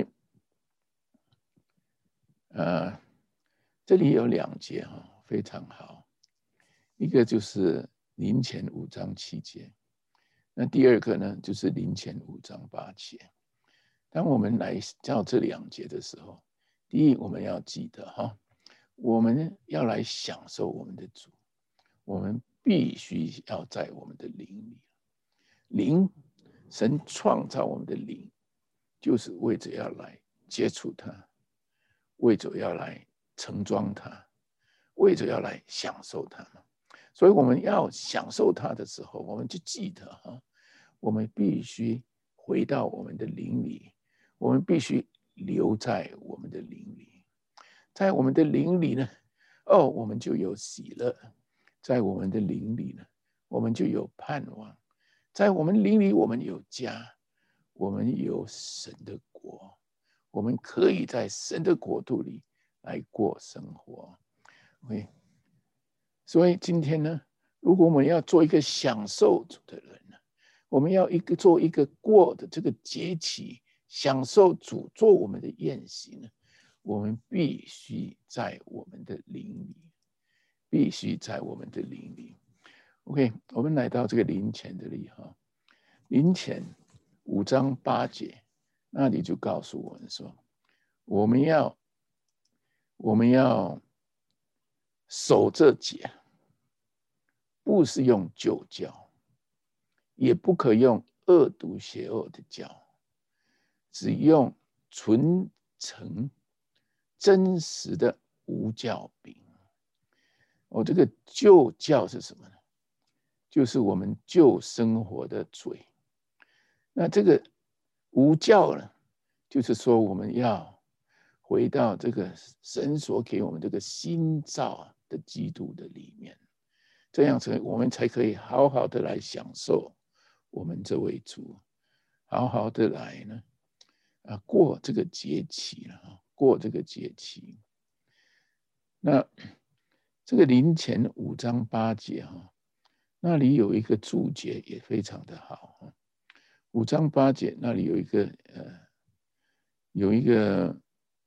呃，这里有两节哈，非常好。一个就是林前五章七节，那第二个呢，就是林前五章八节。当我们来教这两节的时候，第一，我们要记得哈，我们要来享受我们的主，我们必须要在我们的灵里。灵，神创造我们的灵，就是为着要来接触他。为着要来盛装它，为着要来享受它，所以我们要享受它的时候，我们就记得哈，我们必须回到我们的灵里，我们必须留在我们的灵里，在我们的灵里呢，哦，我们就有喜乐；在我们的灵里呢，我们就有盼望；在我们灵里，我们有家，我们有神的国。我们可以在神的国度里来过生活。OK， 所以今天呢，如果我们要做一个享受主的人呢，我们要一个做一个过的这个节期，享受主做我们的宴席呢，我们必须在我们的灵里，必须在我们的灵里。OK， 我们来到这个灵前这里哈，灵前五章八节。那里就告诉我们说，我们要我们要守这节，不是用旧教，也不可用恶毒邪恶的教，只用纯诚真实的无教饼。哦，这个旧教是什么呢？就是我们旧生活的罪。那这个无教呢，就是说我们要回到这个神所给我们这个新造的基督的里面，这样子我们才可以好好的来享受我们这位主，好好的来呢，啊，过这个节期了，过这个节期。那这个林前五章八节哈，那里有一个注解也非常的好。五章八节那里有一个呃，有一个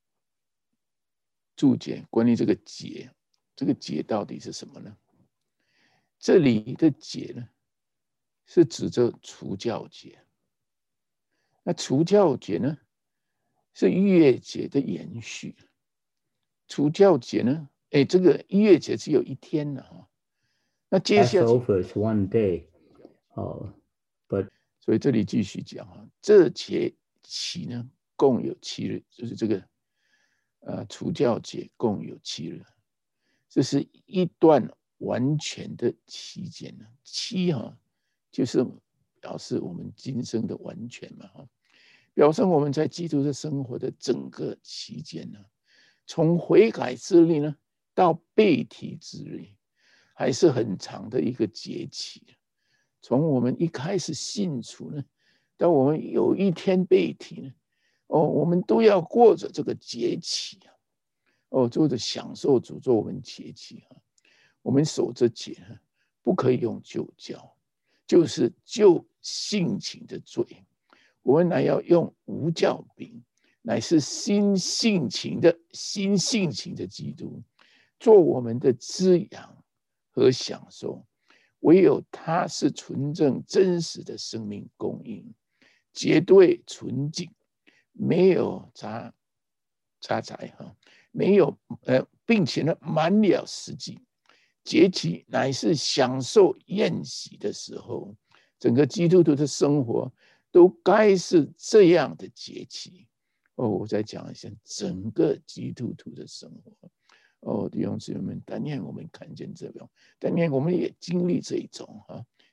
注解关于这个节，这个节到底是什么呢？这里的节呢，是指着除酵节。那除酵节呢，是逾越节的延续。除酵节呢，哎，这个逾越节只有一天了哈。那接下来 Passover is one day, oh, but 所以这里继续讲哈，这节期呢共有七日，就是这个呃除酵节共有七日，这是一段完全的期间呢。七哈就是表示我们今生的完全嘛哈，表示我们在基督的生活的整个期间呢，从悔改之日呢到被提之日，还是很长的一个节期。从我们一开始信主呢，到我们有一天被提呢，哦，我们都要过着这个节期啊，哦，做着享受主做我们节期啊。我们守着节呢，不可以用旧教，就是旧性情的罪。我们乃要用无教饼，乃是新性情的新性情的基督，做我们的滋养和享受。唯有他是纯正真实的生命供应，绝对纯净，没有杂杂杂哈，没有呃，并且呢满了实际。节期乃是享受宴席的时候，整个基督徒的生活都该是这样的节期。哦，我再讲一下整个基督徒的生活。哦，弟兄姊妹们，但愿我们看见这种，但愿我们也经历这一种哈，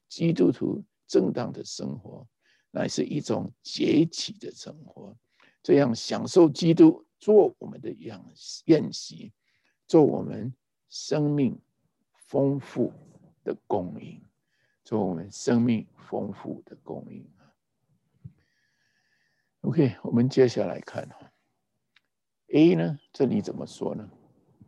基督徒正当的生活，乃是一种节期的生活，这样享受基督做我们的宴席，做我们生命丰富的供应，做我们生命丰富的供应。OK， 我们接下来看 A 呢，这里怎么说呢？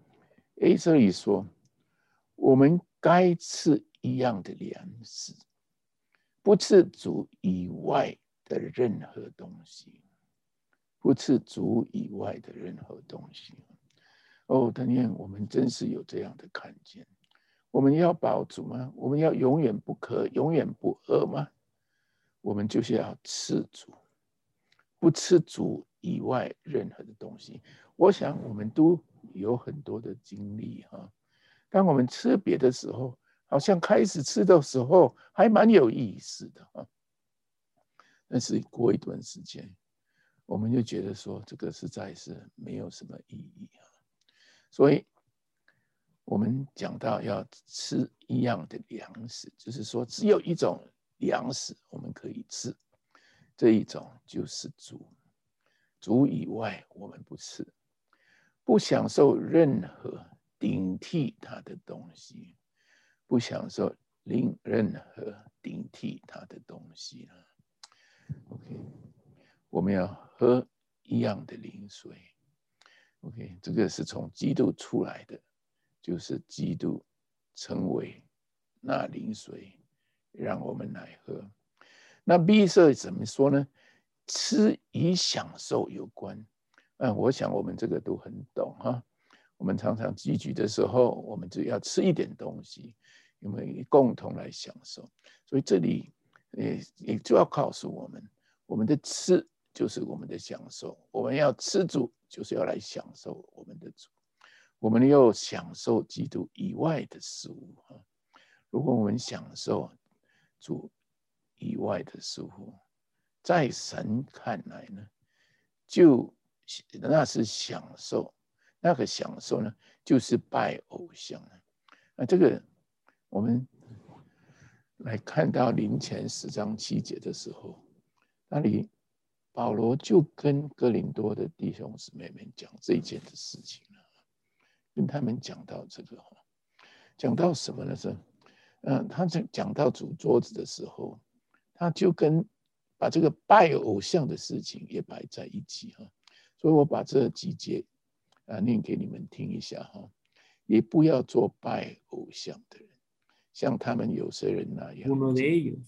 A 这里说，我们该吃一样的粮食，不吃主以外的任何东西，不吃主以外的任何东西。哦，但愿我们真是有这样的看见。我们要饱足吗？我们要永远不渴、永远不饿吗？我们就是要吃主，不吃主以外任何的东西。我想我们都有很多的经历哈。当我们吃别的时候，好像开始吃的时候还蛮有意思的哈，但是过一段时间，我们就觉得说这个实在是没有什么意义啊。所以我们讲到要吃一样的粮食，就是说只有一种粮食我们可以吃，这一种就是主，主以外我们不吃，不享受任何顶替他的东西，不享受任何顶替他的东西。OK， 我们要喝一样的灵水。OK， 这个是从基督出来的，就是基督成为那灵水，让我们来喝。那 B 色怎么说呢？吃与享受有关。嗯，我想我们这个都很懂哈。我们常常聚集的时候，我们就要吃一点东西，因为共同来享受。所以这里也也就要告诉我们，我们的吃就是我们的享受。我们要吃主，就是要来享受我们的主。我们要享受基督以外的事物。如果我们享受主以外的事物，在神看来呢，就那是享受。那个享受呢，就是拜偶像。那这个我们来看到林前十章七节的时候，那里保罗就跟哥林多的弟兄姊妹们讲这一件的事情了，跟他们讲到这个，讲到什么呢？是，嗯，他讲到主桌子的时候，他就跟把这个拜偶像的事情也摆在一起哈。所以我把这几节啊念给你们听一下哈。也不要做拜偶像的人，像他们有些人那样。 Uno de ellos,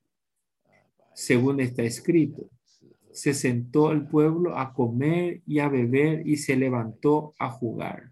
según está escrito, se sentó el pueblo a comer y a beber y se levantó a jugar.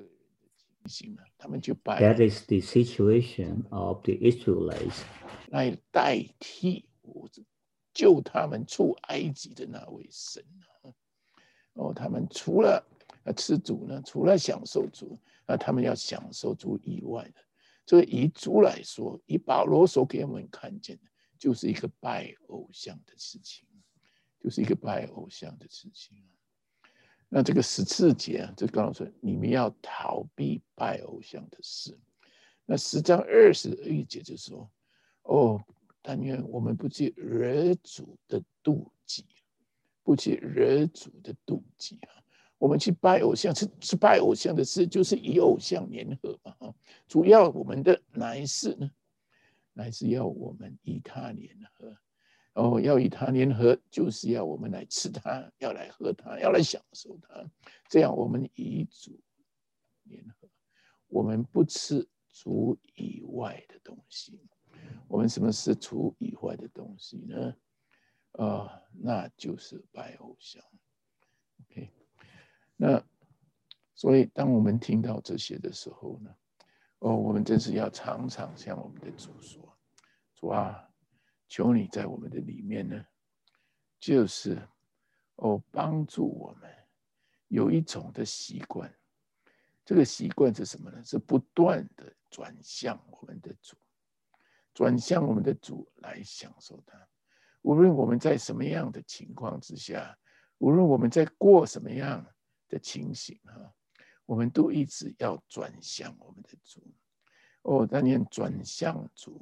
That is the situation of the Israelites. 来代替救他们出埃及的那位神。哦，他们除了吃主呢，除了享受主，那他们要享受主以外的。这个以主来说，以保罗所给我们看见的，就是一个拜偶像的事情，就是一个拜偶像的事情。那这个十四节啊，就告诉你们要逃避拜偶像的事。那十章二十一节就说，哦，但愿我们不去惹主的妒忌，不去惹主的妒忌啊。我们去拜偶像，是是拜偶像的事，就是以偶像联合嘛。主要我们的乃是呢，乃是要我们以他联合。哦，要与他联合，就是要我们来吃它，要来喝它，要来享受它。这样我们以主联合，我们不吃主以外的东西。我们什么是主以外的东西呢？呃，那就是拜偶像。OK。那所以当我们听到这些的时候呢，哦，我们真是要常常向我们的主说，主啊，求你在我们的里面呢，就是哦帮助我们有一种的习惯。这个习惯是什么呢？是不断的转向我们的主，转向我们的主来享受它。无论我们在什么样的情况之下，无论我们在过什么样的情形哈，我们都一直要转向我们的主。哦，但愿转向主，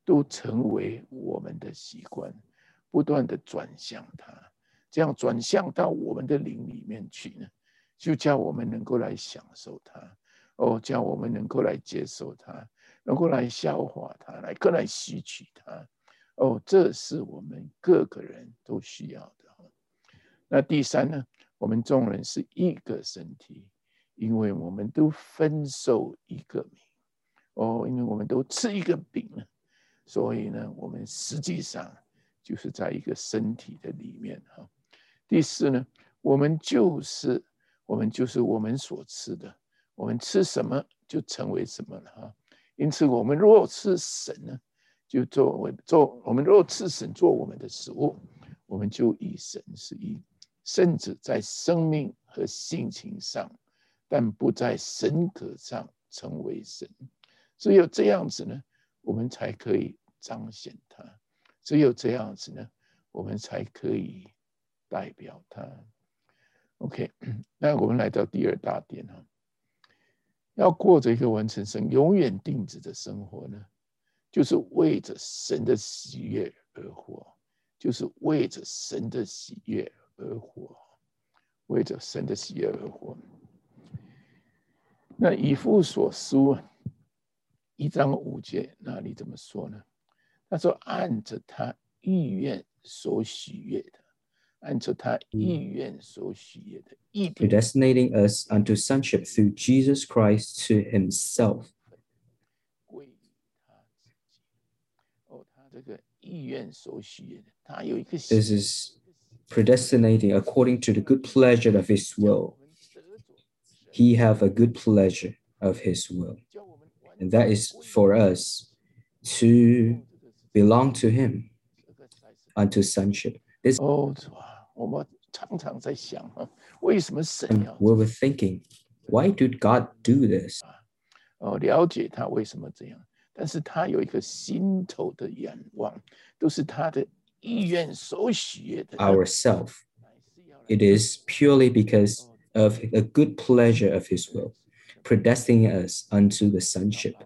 都成为我们的习惯，不断的转向它，这样转向到我们的灵里面去呢，就叫我们能够来享受它，哦，叫我们能够来接受它，能够来消化它，来更来吸取它，哦，这是我们各个人都需要的。那第三呢，我们众人是一个身体，因为我们都分受一个饼，哦，因为我们都吃一个饼呢，所以呢，我们实际上就是在一个身体的里面哈。第四呢，我们就是我们就是我们所吃的，我们吃什么就成为什么了哈。因此，我们若吃神呢，就作为做我们若吃神做我们的食物，我们就与神是一，甚至在生命和性情上，但不在神格上成为神。只有这样子呢，我们才可以彰显它；只有这样子呢，我们才可以代表它。OK， 那我们来到第二大点哈，要过着一个完成神永远定旨的生活呢，就是为着神的喜悦而活，就是为着神的喜悦而活，为着神的喜悦而活。那以弗所书一章五节那里怎么说呢？他说按着他意愿所喜悦的，按着他意愿所喜悦的，意定 predestinating us unto sonship through Jesus Christ to himself. 归于他自己。哦，他这个意愿所喜悦的，他有一个 This is predestinating according to the good pleasure of his will. He have a good pleasure of his will. And that is for us to belong to him unto sonship. This 哦，我们常常在想啊，为什么神 and 要 we were thinking, why did God do this? 哦了解他为什么这样？但是他有一个心头的眼望，都是他的意愿所喜悦的。 Ourself. It is purely because of a good pleasure of his will, predestining us unto the sonship.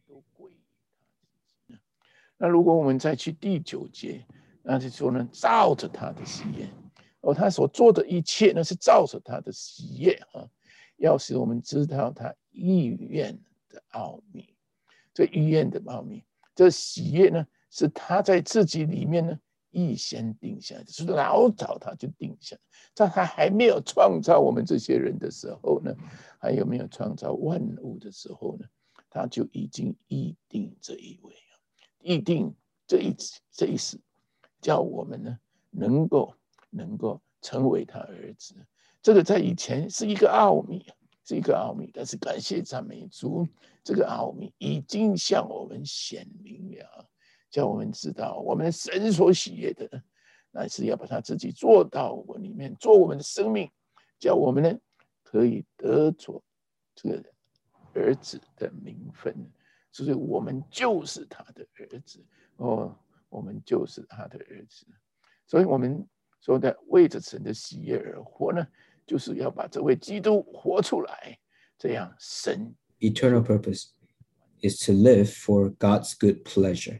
那如果我们再去第九节，那就说呢，照着他的喜悦，哦，他所做的一切呢，是照着他的喜悦啊，要使我们知道他意愿的奥秘。这意愿的奥秘，这喜悦呢，是他在自己里面呢预先定下的，就是老早他就定下，在他还没有创造我们这些人的时候呢，还有没有创造万物的时候呢，他就已经预定这一位，预定这一这一时，叫我们呢能够能够成为他儿子。这个在以前是一个奥秘，是一个奥秘，但是感谢赞美主，这个奥秘已经向我们显明了，叫我们知道我们神所喜悦的，乃是要把他自己做到我里面，做我们的生命，叫我们呢可以得着这个儿子的名分，所以我们就是他的儿子哦，我们就是他的儿子，所以我们说的为着神的喜悦而活呢，就是要把这位基督活出来，这样神 Eternal purpose is to live for God's good pleasure.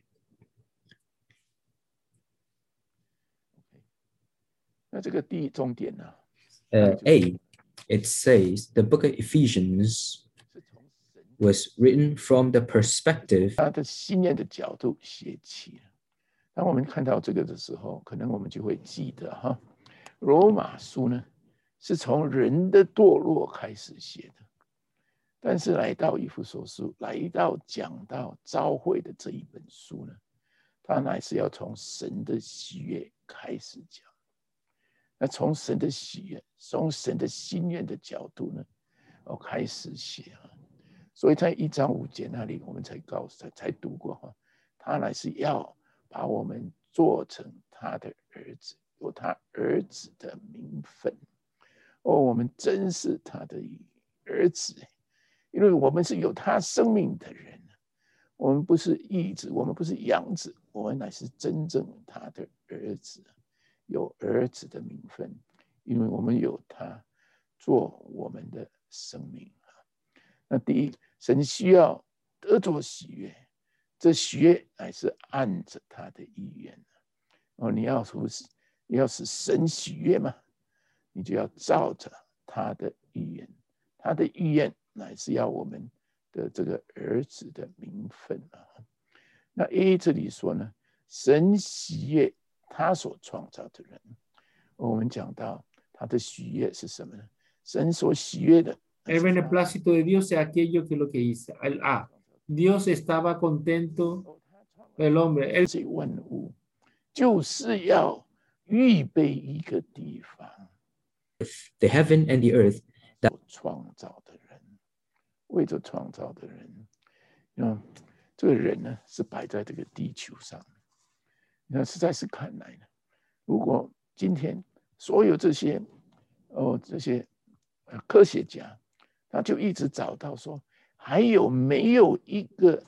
那这个第一重点呢、 Uh, A, it says the book of Ephesians was written from the perspective 他的信念的角度写起了。当我们看到这个的时候，可能我们就会记得哈，罗马书呢是从人的堕落开始写的，但是来到以弗所书，来到讲到召会的这一本书呢，它乃是要从神的喜悦开始讲。那从神的喜悦，从神的心愿的角度呢，哦开始写啊。所以在一章五节那里，我们才告诉才读过哈，他乃是要把我们做成他的儿子，有他儿子的名分。哦，我们真是他的儿子，因为我们是有他生命的人，我们不是义子，我们不是养子，我们乃是真正他的儿子，有儿子的名分，因为我们有他做我们的生命。那第一，神需要得着喜悦， 这喜悦乃是按着他的意愿。哦，你要使要使神喜悦嘛，你就要照着他的意愿。他的意愿乃是要我们的这个儿子的名分啊。那 A 这里说呢，神喜悦他所创造的人。我们讲到他的喜悦是什么呢？神所喜悦的。 El beneplácito de Dios es aquello que lo que dice. El A. Dios estaba contento el hombre. El 这万物就是要预备一个地方。 The heaven and the earth that 创造的人，为着创造的人，嗯，这个人呢是摆在这个地球上。那实在是看来呢，如果今天所有这些哦这些科学家，他就一直找到说，还有没有一个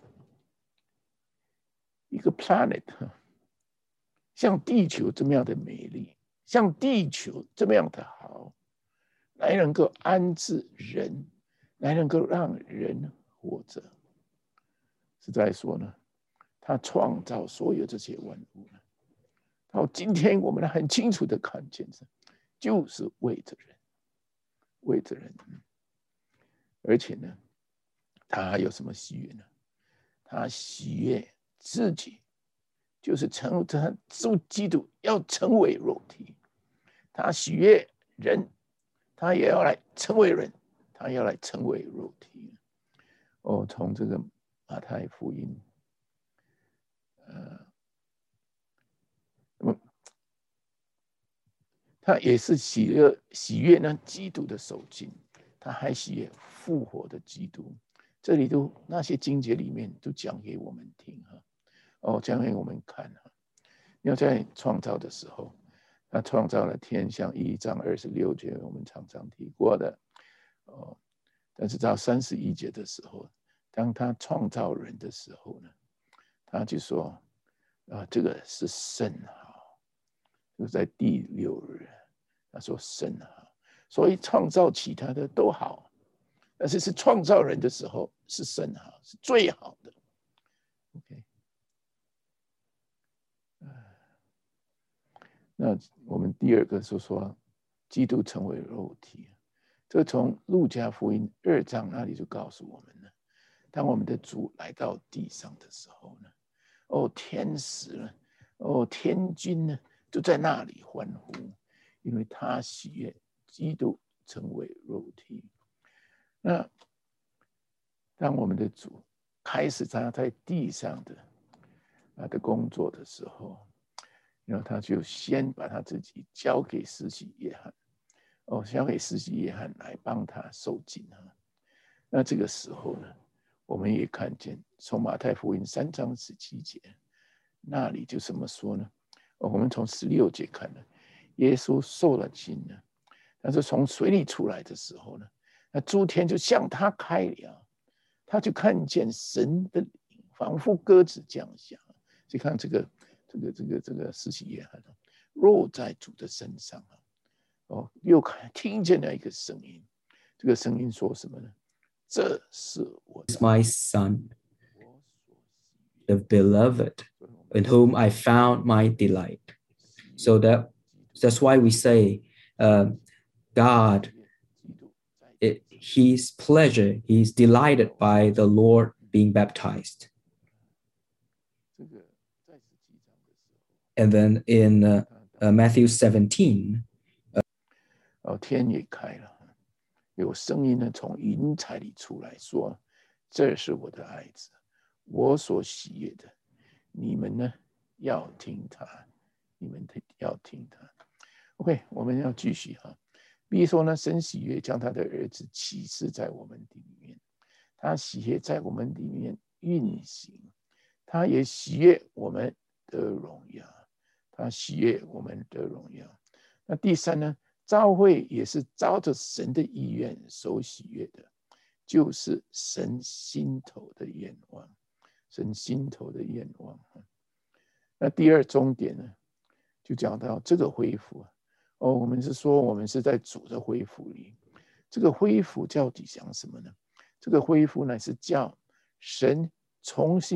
一个 planet 像地球这么样的美丽，像地球这么样的好，来能够安置人，来能够让人活着。是在说呢，他创造所有这些万物呢，到今天我们很清楚的看见，就是为着人，为着人。而且呢，他还有什么喜悦呢？他喜悦自己，就是成他主基督要成为肉体，他喜悦人，他也要来成为人，他要来成为肉体。哦，从这个马太福音，呃，那么他也是喜悦喜悦呢基督的受尽，他还喜悦复活的基督。这里都那些经节里面都讲给我们听哈，哦，讲给我们看哈。要在创造的时候，他创造了天，像一章二十六节我们常常提过的，哦，但是到三十一节的时候，当他创造人的时候呢，他就说，啊，这个是甚好，就在第六日，他说甚好，所以创造其他的都好。但是是创造人的时候是甚好，是最好的。OK， 那我们第二个说说基督成为肉体，这从路加福音二章那里就告诉我们了。当我们的主来到地上的时候呢，哦，天使呢，哦，天君呢，就在那里欢呼，因为他喜悦基督成为肉体。那当我们的主开始他在地上的他的工作的时候，然后他就先把他自己交给施洗约翰，哦，交给施洗约翰来帮他受浸啊。那这个时候呢，我们也看见从马太福音三章十七节那里就怎么说呢？哦，我们从十六节看了，耶稣受了浸呢，但是从水里出来的时候呢，那诸天就向他开了，他就看见神的灵仿佛鸽子降下。就看这个这个这个这个施洗约翰落在主的身上，哦，又看听见了一个声音，这个声音说什么呢？这是我的 my son, the beloved, in whom I found my delight. So that that's why we say, uh, God, it, His pleasure, He's delighted by the Lord being baptized. And then in uh, uh, Matthew seventeen, uh, 哦，天也开了，有声音呢从云彩里出来说：“这是我的爱子，我所喜悦的，你们呢要听他，你们要听他。” OK， 我们要继续哈。比如说呢，神喜悦将他的儿子启示在我们里面，他喜悦在我们里面运行，他也喜悦我们的荣耀。他喜悦我们的荣耀。那第三呢，召会也是照着神的意愿所喜悦的，就是神心头的愿望，神心头的愿望。那第二重点呢，就讲到这个恢复。哦，我们是说我们是在主的恢复里，这个恢复到底讲什么呢？这个恢复呢是叫神重新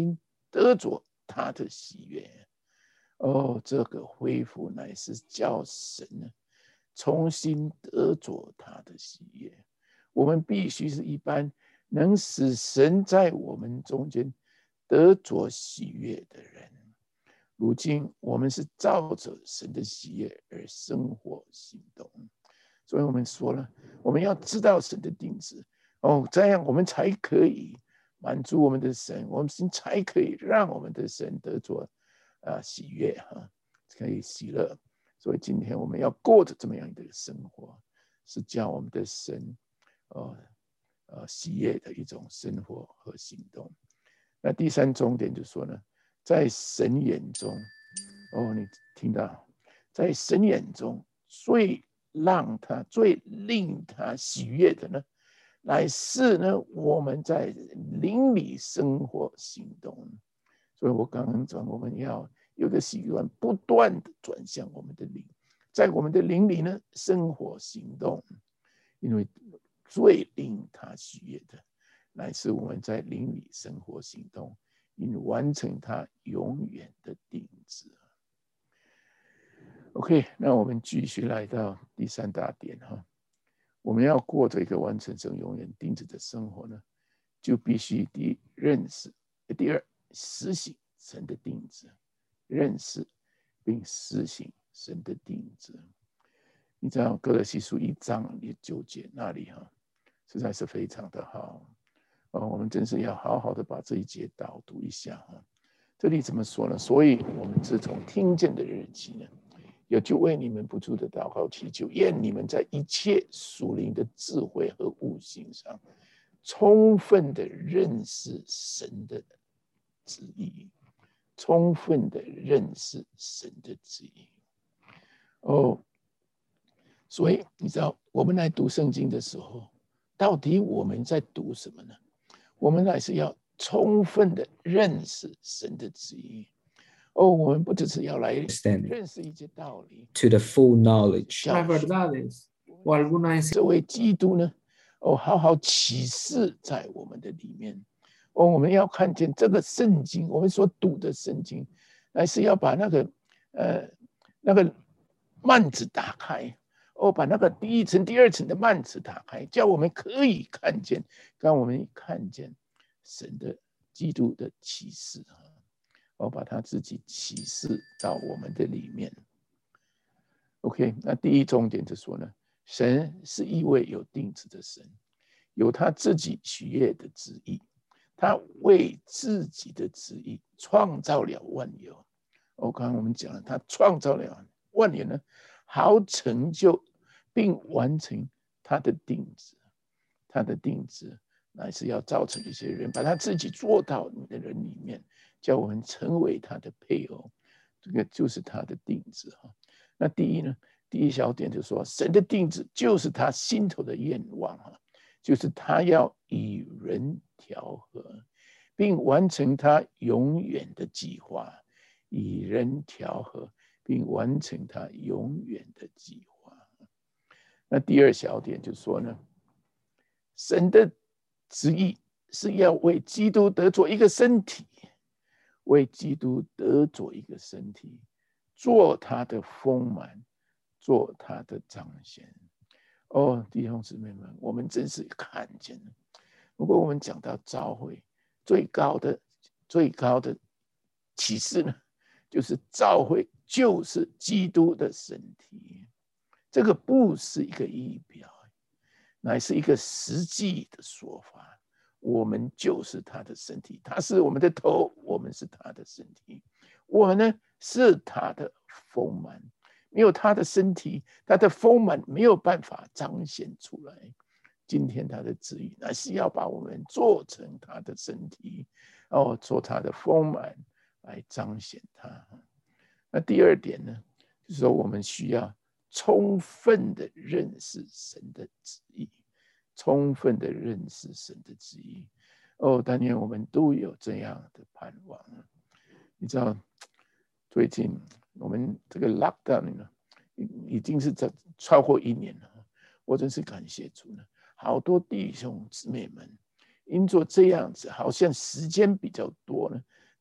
得着他的喜悦。哦，这个恢复乃是叫神呢重新得着他的喜悦。我们必须是一般能使神在我们中间得着喜悦的人。如今我们是照着神的喜悦而生活行动，所以我们说了，我们要知道神的定旨，哦，这样我们才可以满足我们的神，我们才可以让我们的神得着啊喜悦哈，可以喜乐。所以今天我们要过着这么样的生活，是叫我们的神呃呃喜悦的一种生活和行动。那第三重点就说呢，在神眼中，哦，你听到，在神眼中最让他最令他喜悦的呢，乃是呢我们在灵里生活行动。所以我刚刚讲，我们要有个习惯，不断的转向我们的灵，在我们的灵里呢生活行动，因为最令他喜悦的，乃是我们在灵里生活行动，因完成他永远的定旨。OK， 那我们继续来到第三大点哈，我们要过这个完成神永远定旨的生活呢，就必须第一认识，第二实行神的定旨，认识并实行神的定旨。你知道歌罗西书一章九节那里哈，实在是非常的好。哦，我们真是要好好的把这一节导读一下哈。这里怎么说呢？所以我们自从听见的日起呢，也就为你们不住的祷告祈求，愿你们在一切属灵的智慧和悟性上，充分的认识神的旨意，充分的认识神的旨意。哦，所以你知道，我们来读圣经的时候，到底我们在读什么呢？我们还是要充分的认识神的旨意。哦，我们不只是要来认识一些道理 to the full knowledge. Las verdades o alguna 这位基督呢，哦，好好启示在我们的里面。哦，我们要看见这个圣经，我们所读的圣经，乃是要把那个呃那个幔子打开。哦，把那个第一层、第二层的幔子打开，叫我们可以看见，让我们看见神的基督的启示啊！哦，把他自己启示到我们的里面。OK， 那第一重点就说呢，神是一位有定旨的神，有他自己喜悦的旨意，他为自己的旨意创造了万有。哦，刚刚我们讲了，他创造了万有呢，好成就并完成他的定旨。他的定旨乃是要造成一些人，把他自己做到你的人里面，叫我们成为他的配偶，这个就是他的定旨哈。那第一呢，第一小点就说，神的定旨就是他心头的愿望哈，就是他要与人调和，并完成他永远的计划，与人调和，并完成他永远的计划。那第二小点就说呢，神的旨意是要为基督得做一个身体，为基督得做一个身体，做他的丰满，做他的彰显。哦，弟兄姊妹们，我们真是看见了。如果我们讲到召会最高的最高的启示呢，就是召会就是基督的身体。这个不是一个仪表，乃是一个实际的说法。我们就是他的身体，他是我们的头，我们是他的身体。我们呢是他的丰满，没有他的身体，他的丰满没有办法彰显出来。今天他的旨意乃是要把我们做成他的身体，哦，做他的丰满来彰显他。那第二点呢，就是说我们需要充分的认识神的旨意，充分的认识神的旨意。哦，但愿我们都有这样的盼望。你知道，最近我们这个 lockdown 呢，已经是在超过一年了。我真是感谢主呢，好多弟兄姊妹们因做这样子，好像时间比较多呢，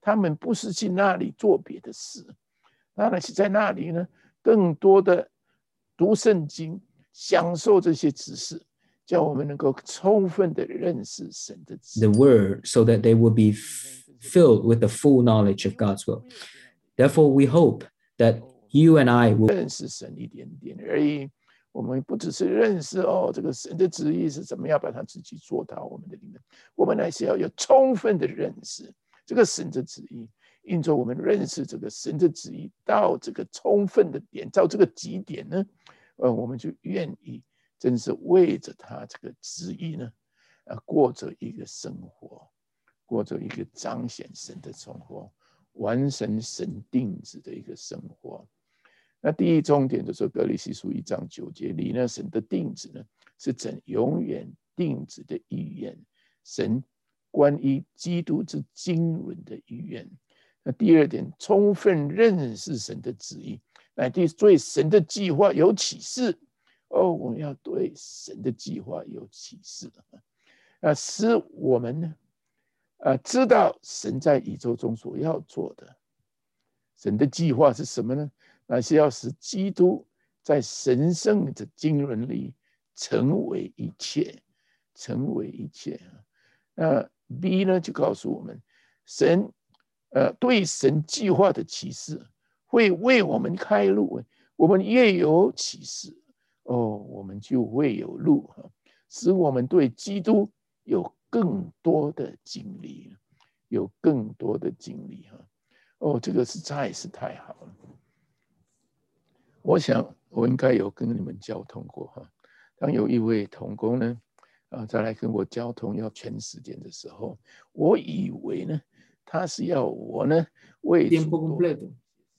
他们不是去那里做别的事，当然是在那里呢，更多的读圣经，享受这些知识，叫我们能够充分的认识神的旨意 the word so that they will be filled with the full knowledge of God's will. Therefore, we hope that you and I will 认识神一点点而已。我们不只是认识哦，这个神的旨意是怎么样把它自己做到我们的里面，我们还是要有充分的认识这个神的旨意。因着我们认识这个神的旨意到这个充分的点，到这个极点呢，呃，我们就愿意真是为着他这个旨意呢，呃，过着一个生活，过着一个彰显神的生活，完成神定旨的一个生活。那第一重点就是歌利西书一章九节里呢，神的定旨呢是神永远定旨的意愿，神关于基督之经纶的意愿。那第二点，充分认识神的旨意，乃至对神的计划有启示。哦，我们要对神的计划有启示，啊，使我们呢，啊，知道神在宇宙中所要做的。神的计划是什么呢？那是要使基督在神圣的经纶里成为一切，成为一切。那 B 呢，就告诉我们，神，呃，对神计划的启示会为我们开路。我们越有启示，哦，我们就会有路，使我们对基督有更多的经历，有更多的经历哈。哦，这个实在是太好了。我想我应该有跟你们交通过哈。当有一位同工呢，啊，再来跟我交通要全时间的时候，我以为呢，他是要我呢为 tiempo completo.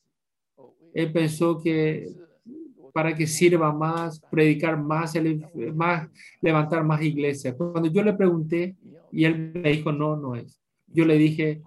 Él pensó que para que sirva más, predicar más, más, levantar más iglesias. Cuando yo le pregunté y él me dijo, no, no es. Yo le dije,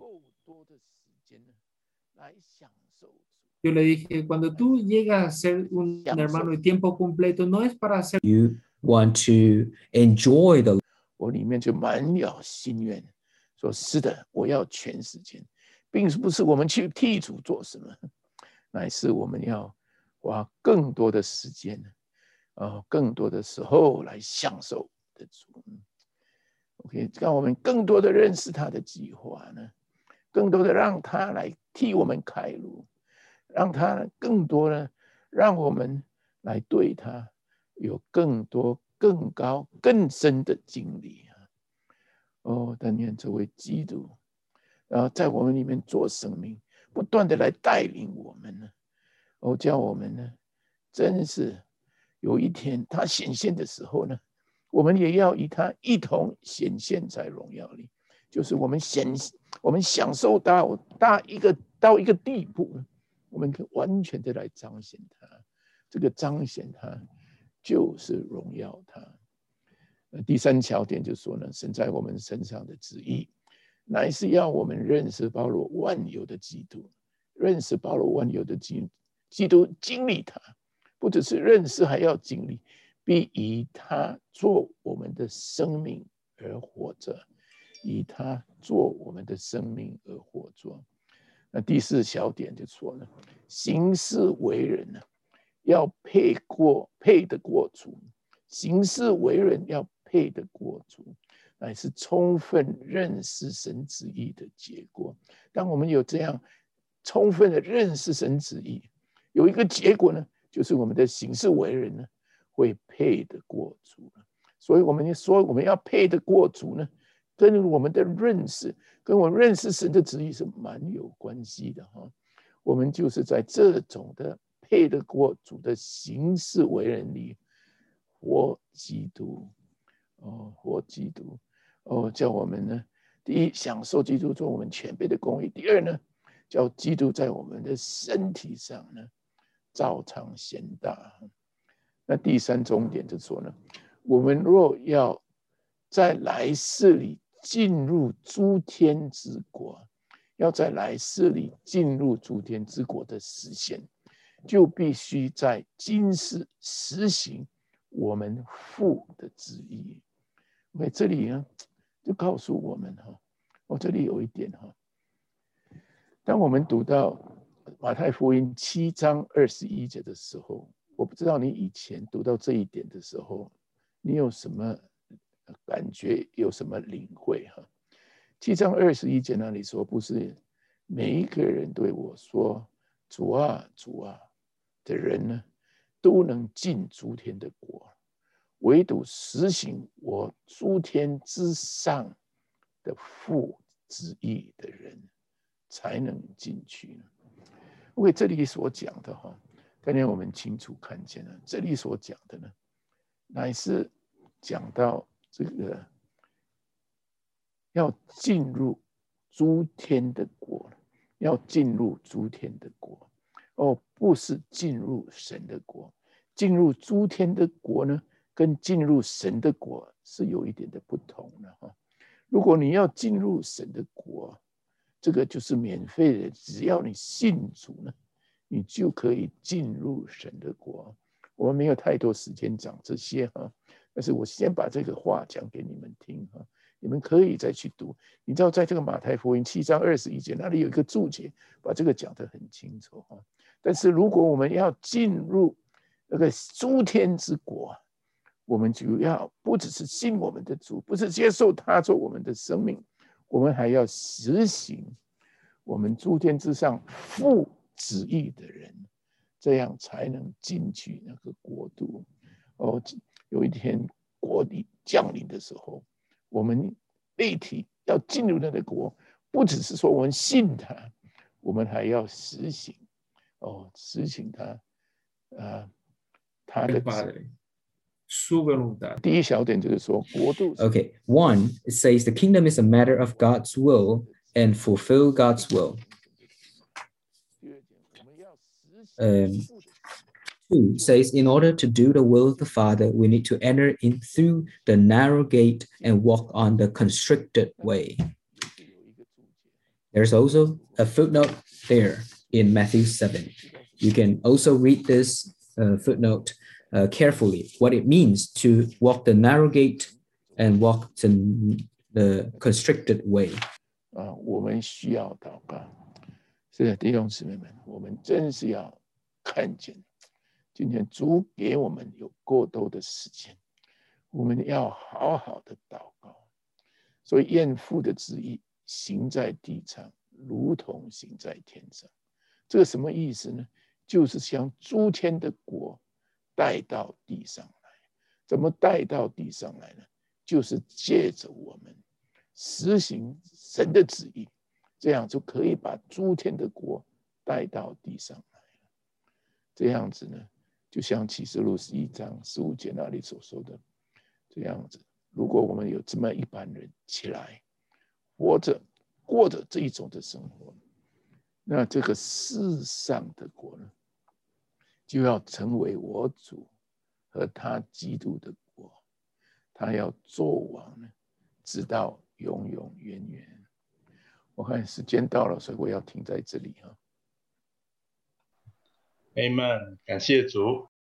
yo le dije, cuando tú llegas a ser un hermano de tiempo completo, no es para hacer. you want to enjoy the 我里面就满了心愿，说是的，我要全时间，并不是我们去替主做什么，乃是我们要花更多的时间，呃，更多的时候来享受的主。OK， 让我们更多的认识他的计划呢，更多的让他来替我们开路，让他更多的让我们来对他有更多、更高、更深的经历啊！哦，但愿这位基督，然后在我们里面做生命，不断的来带领我们呢，哦，叫我们呢，真是有一天他显现的时候呢，我们也要与他一同显现在荣耀里，就是我们显，我们享受到到一个到一个地步，我们可以完全的来彰显他，这个彰显他就是荣耀他。第三条点就说呢，神在我们身上的旨意，乃是要我们认识包罗万有的基督，认识包罗万有的基督，基督经历他，不只是认识，还要经历，必以他做我们的生命而活着，以他做我们的生命而活着。那第四小点就说呢，行事为人呢，要配过配得过主，行事为人要配得过主，乃是充分认识神旨意的结果。当我们有这样充分的认识神旨意，有一个结果呢，就是我们的行事为人呢，会配得过主。所以我们说我们要配得过主呢，跟我们的认识，跟我们认识神的旨意是蛮有关系的哈。我们就是在这种的配得过主的行事为人里，活基督，哦，活基督，哦，叫我们呢，第一享受基督做我们全备的公义；第二呢，叫基督在我们的身体上呢，照常显大。那第三重点就是说呢，我们若要在来世里进入诸天之国，要在来世里进入诸天之国的实现，就必须在今世实行我们父的旨意。因为这里呢，就告诉我们哈，我这里有一点哈， 当我们读到马太福音七章二十一节的时候，我不知道你以前读到这一点的时候，你有什么感觉，有什么领会哈？七章二十一节那里说，不是每一个人对我说主啊主啊的人呢，都能进诸天的国，唯独实行我诸天之上的父旨意的人才能进去呢。因为这里所讲的哈，刚才我们清楚看见了，这里所讲的呢，乃是讲到这个要进入诸天的国，要进入诸天的国，哦，不是进入神的国。进入诸天的国呢，跟进入神的国是有一点的不同的哈。如果你要进入神的国，这个就是免费的，只要你信主呢，你就可以进入神的国。我们没有太多时间讲这些哈，但是我先把这个话讲给你们听哈，你们可以再去读。你知道，在这个马太福音七章二十一节那里有一个注解，把这个讲得很清楚哈。但是如果我们要进入那个诸天之国，我们就要不只是信我们的主，不是接受他做我们的生命，我们还要实行我们诸天之上父旨意的人，这样才能进去那个国度。哦，有一天国力降临的时候，我们立体要进入那个国，不只是说我们信他，我们还要实行。哦，实行他，呃，他的第一小点就是说国度。 Okay, one, it says the kingdom is a matter of God's will and fulfill God's will. Um, two says in order to do the will of the Father, we need to enter in through the narrow gate and walk on the constricted way. There's also a footnote there in Matthew seven. You can also read this uh, footnote uh, carefully, what it means to walk the narrow gate and walk the, the constricted way. 啊，我们需要祷告。是的，弟兄姊妹们，我们真是要看见，今天主给我们有过多的时间，我们要好好的祷告。所以，愿父的旨意行在地上，如同行在天上。这个什么意思呢？就是将诸天的国带到地上来。怎么带到地上来呢？就是借着我们实行神的旨意，这样就可以把诸天的国带到地上来了。这样子呢，就像启示录十一章十五节那里所说的这样子。如果我们有这么一班人起来，活着过着这一种的生活，那这个世上的国呢，就要成为我主和他基督的国，他要做王呢，直到永永远远。我看时间到了，所以我要停在这里哈。 Amen，感谢主。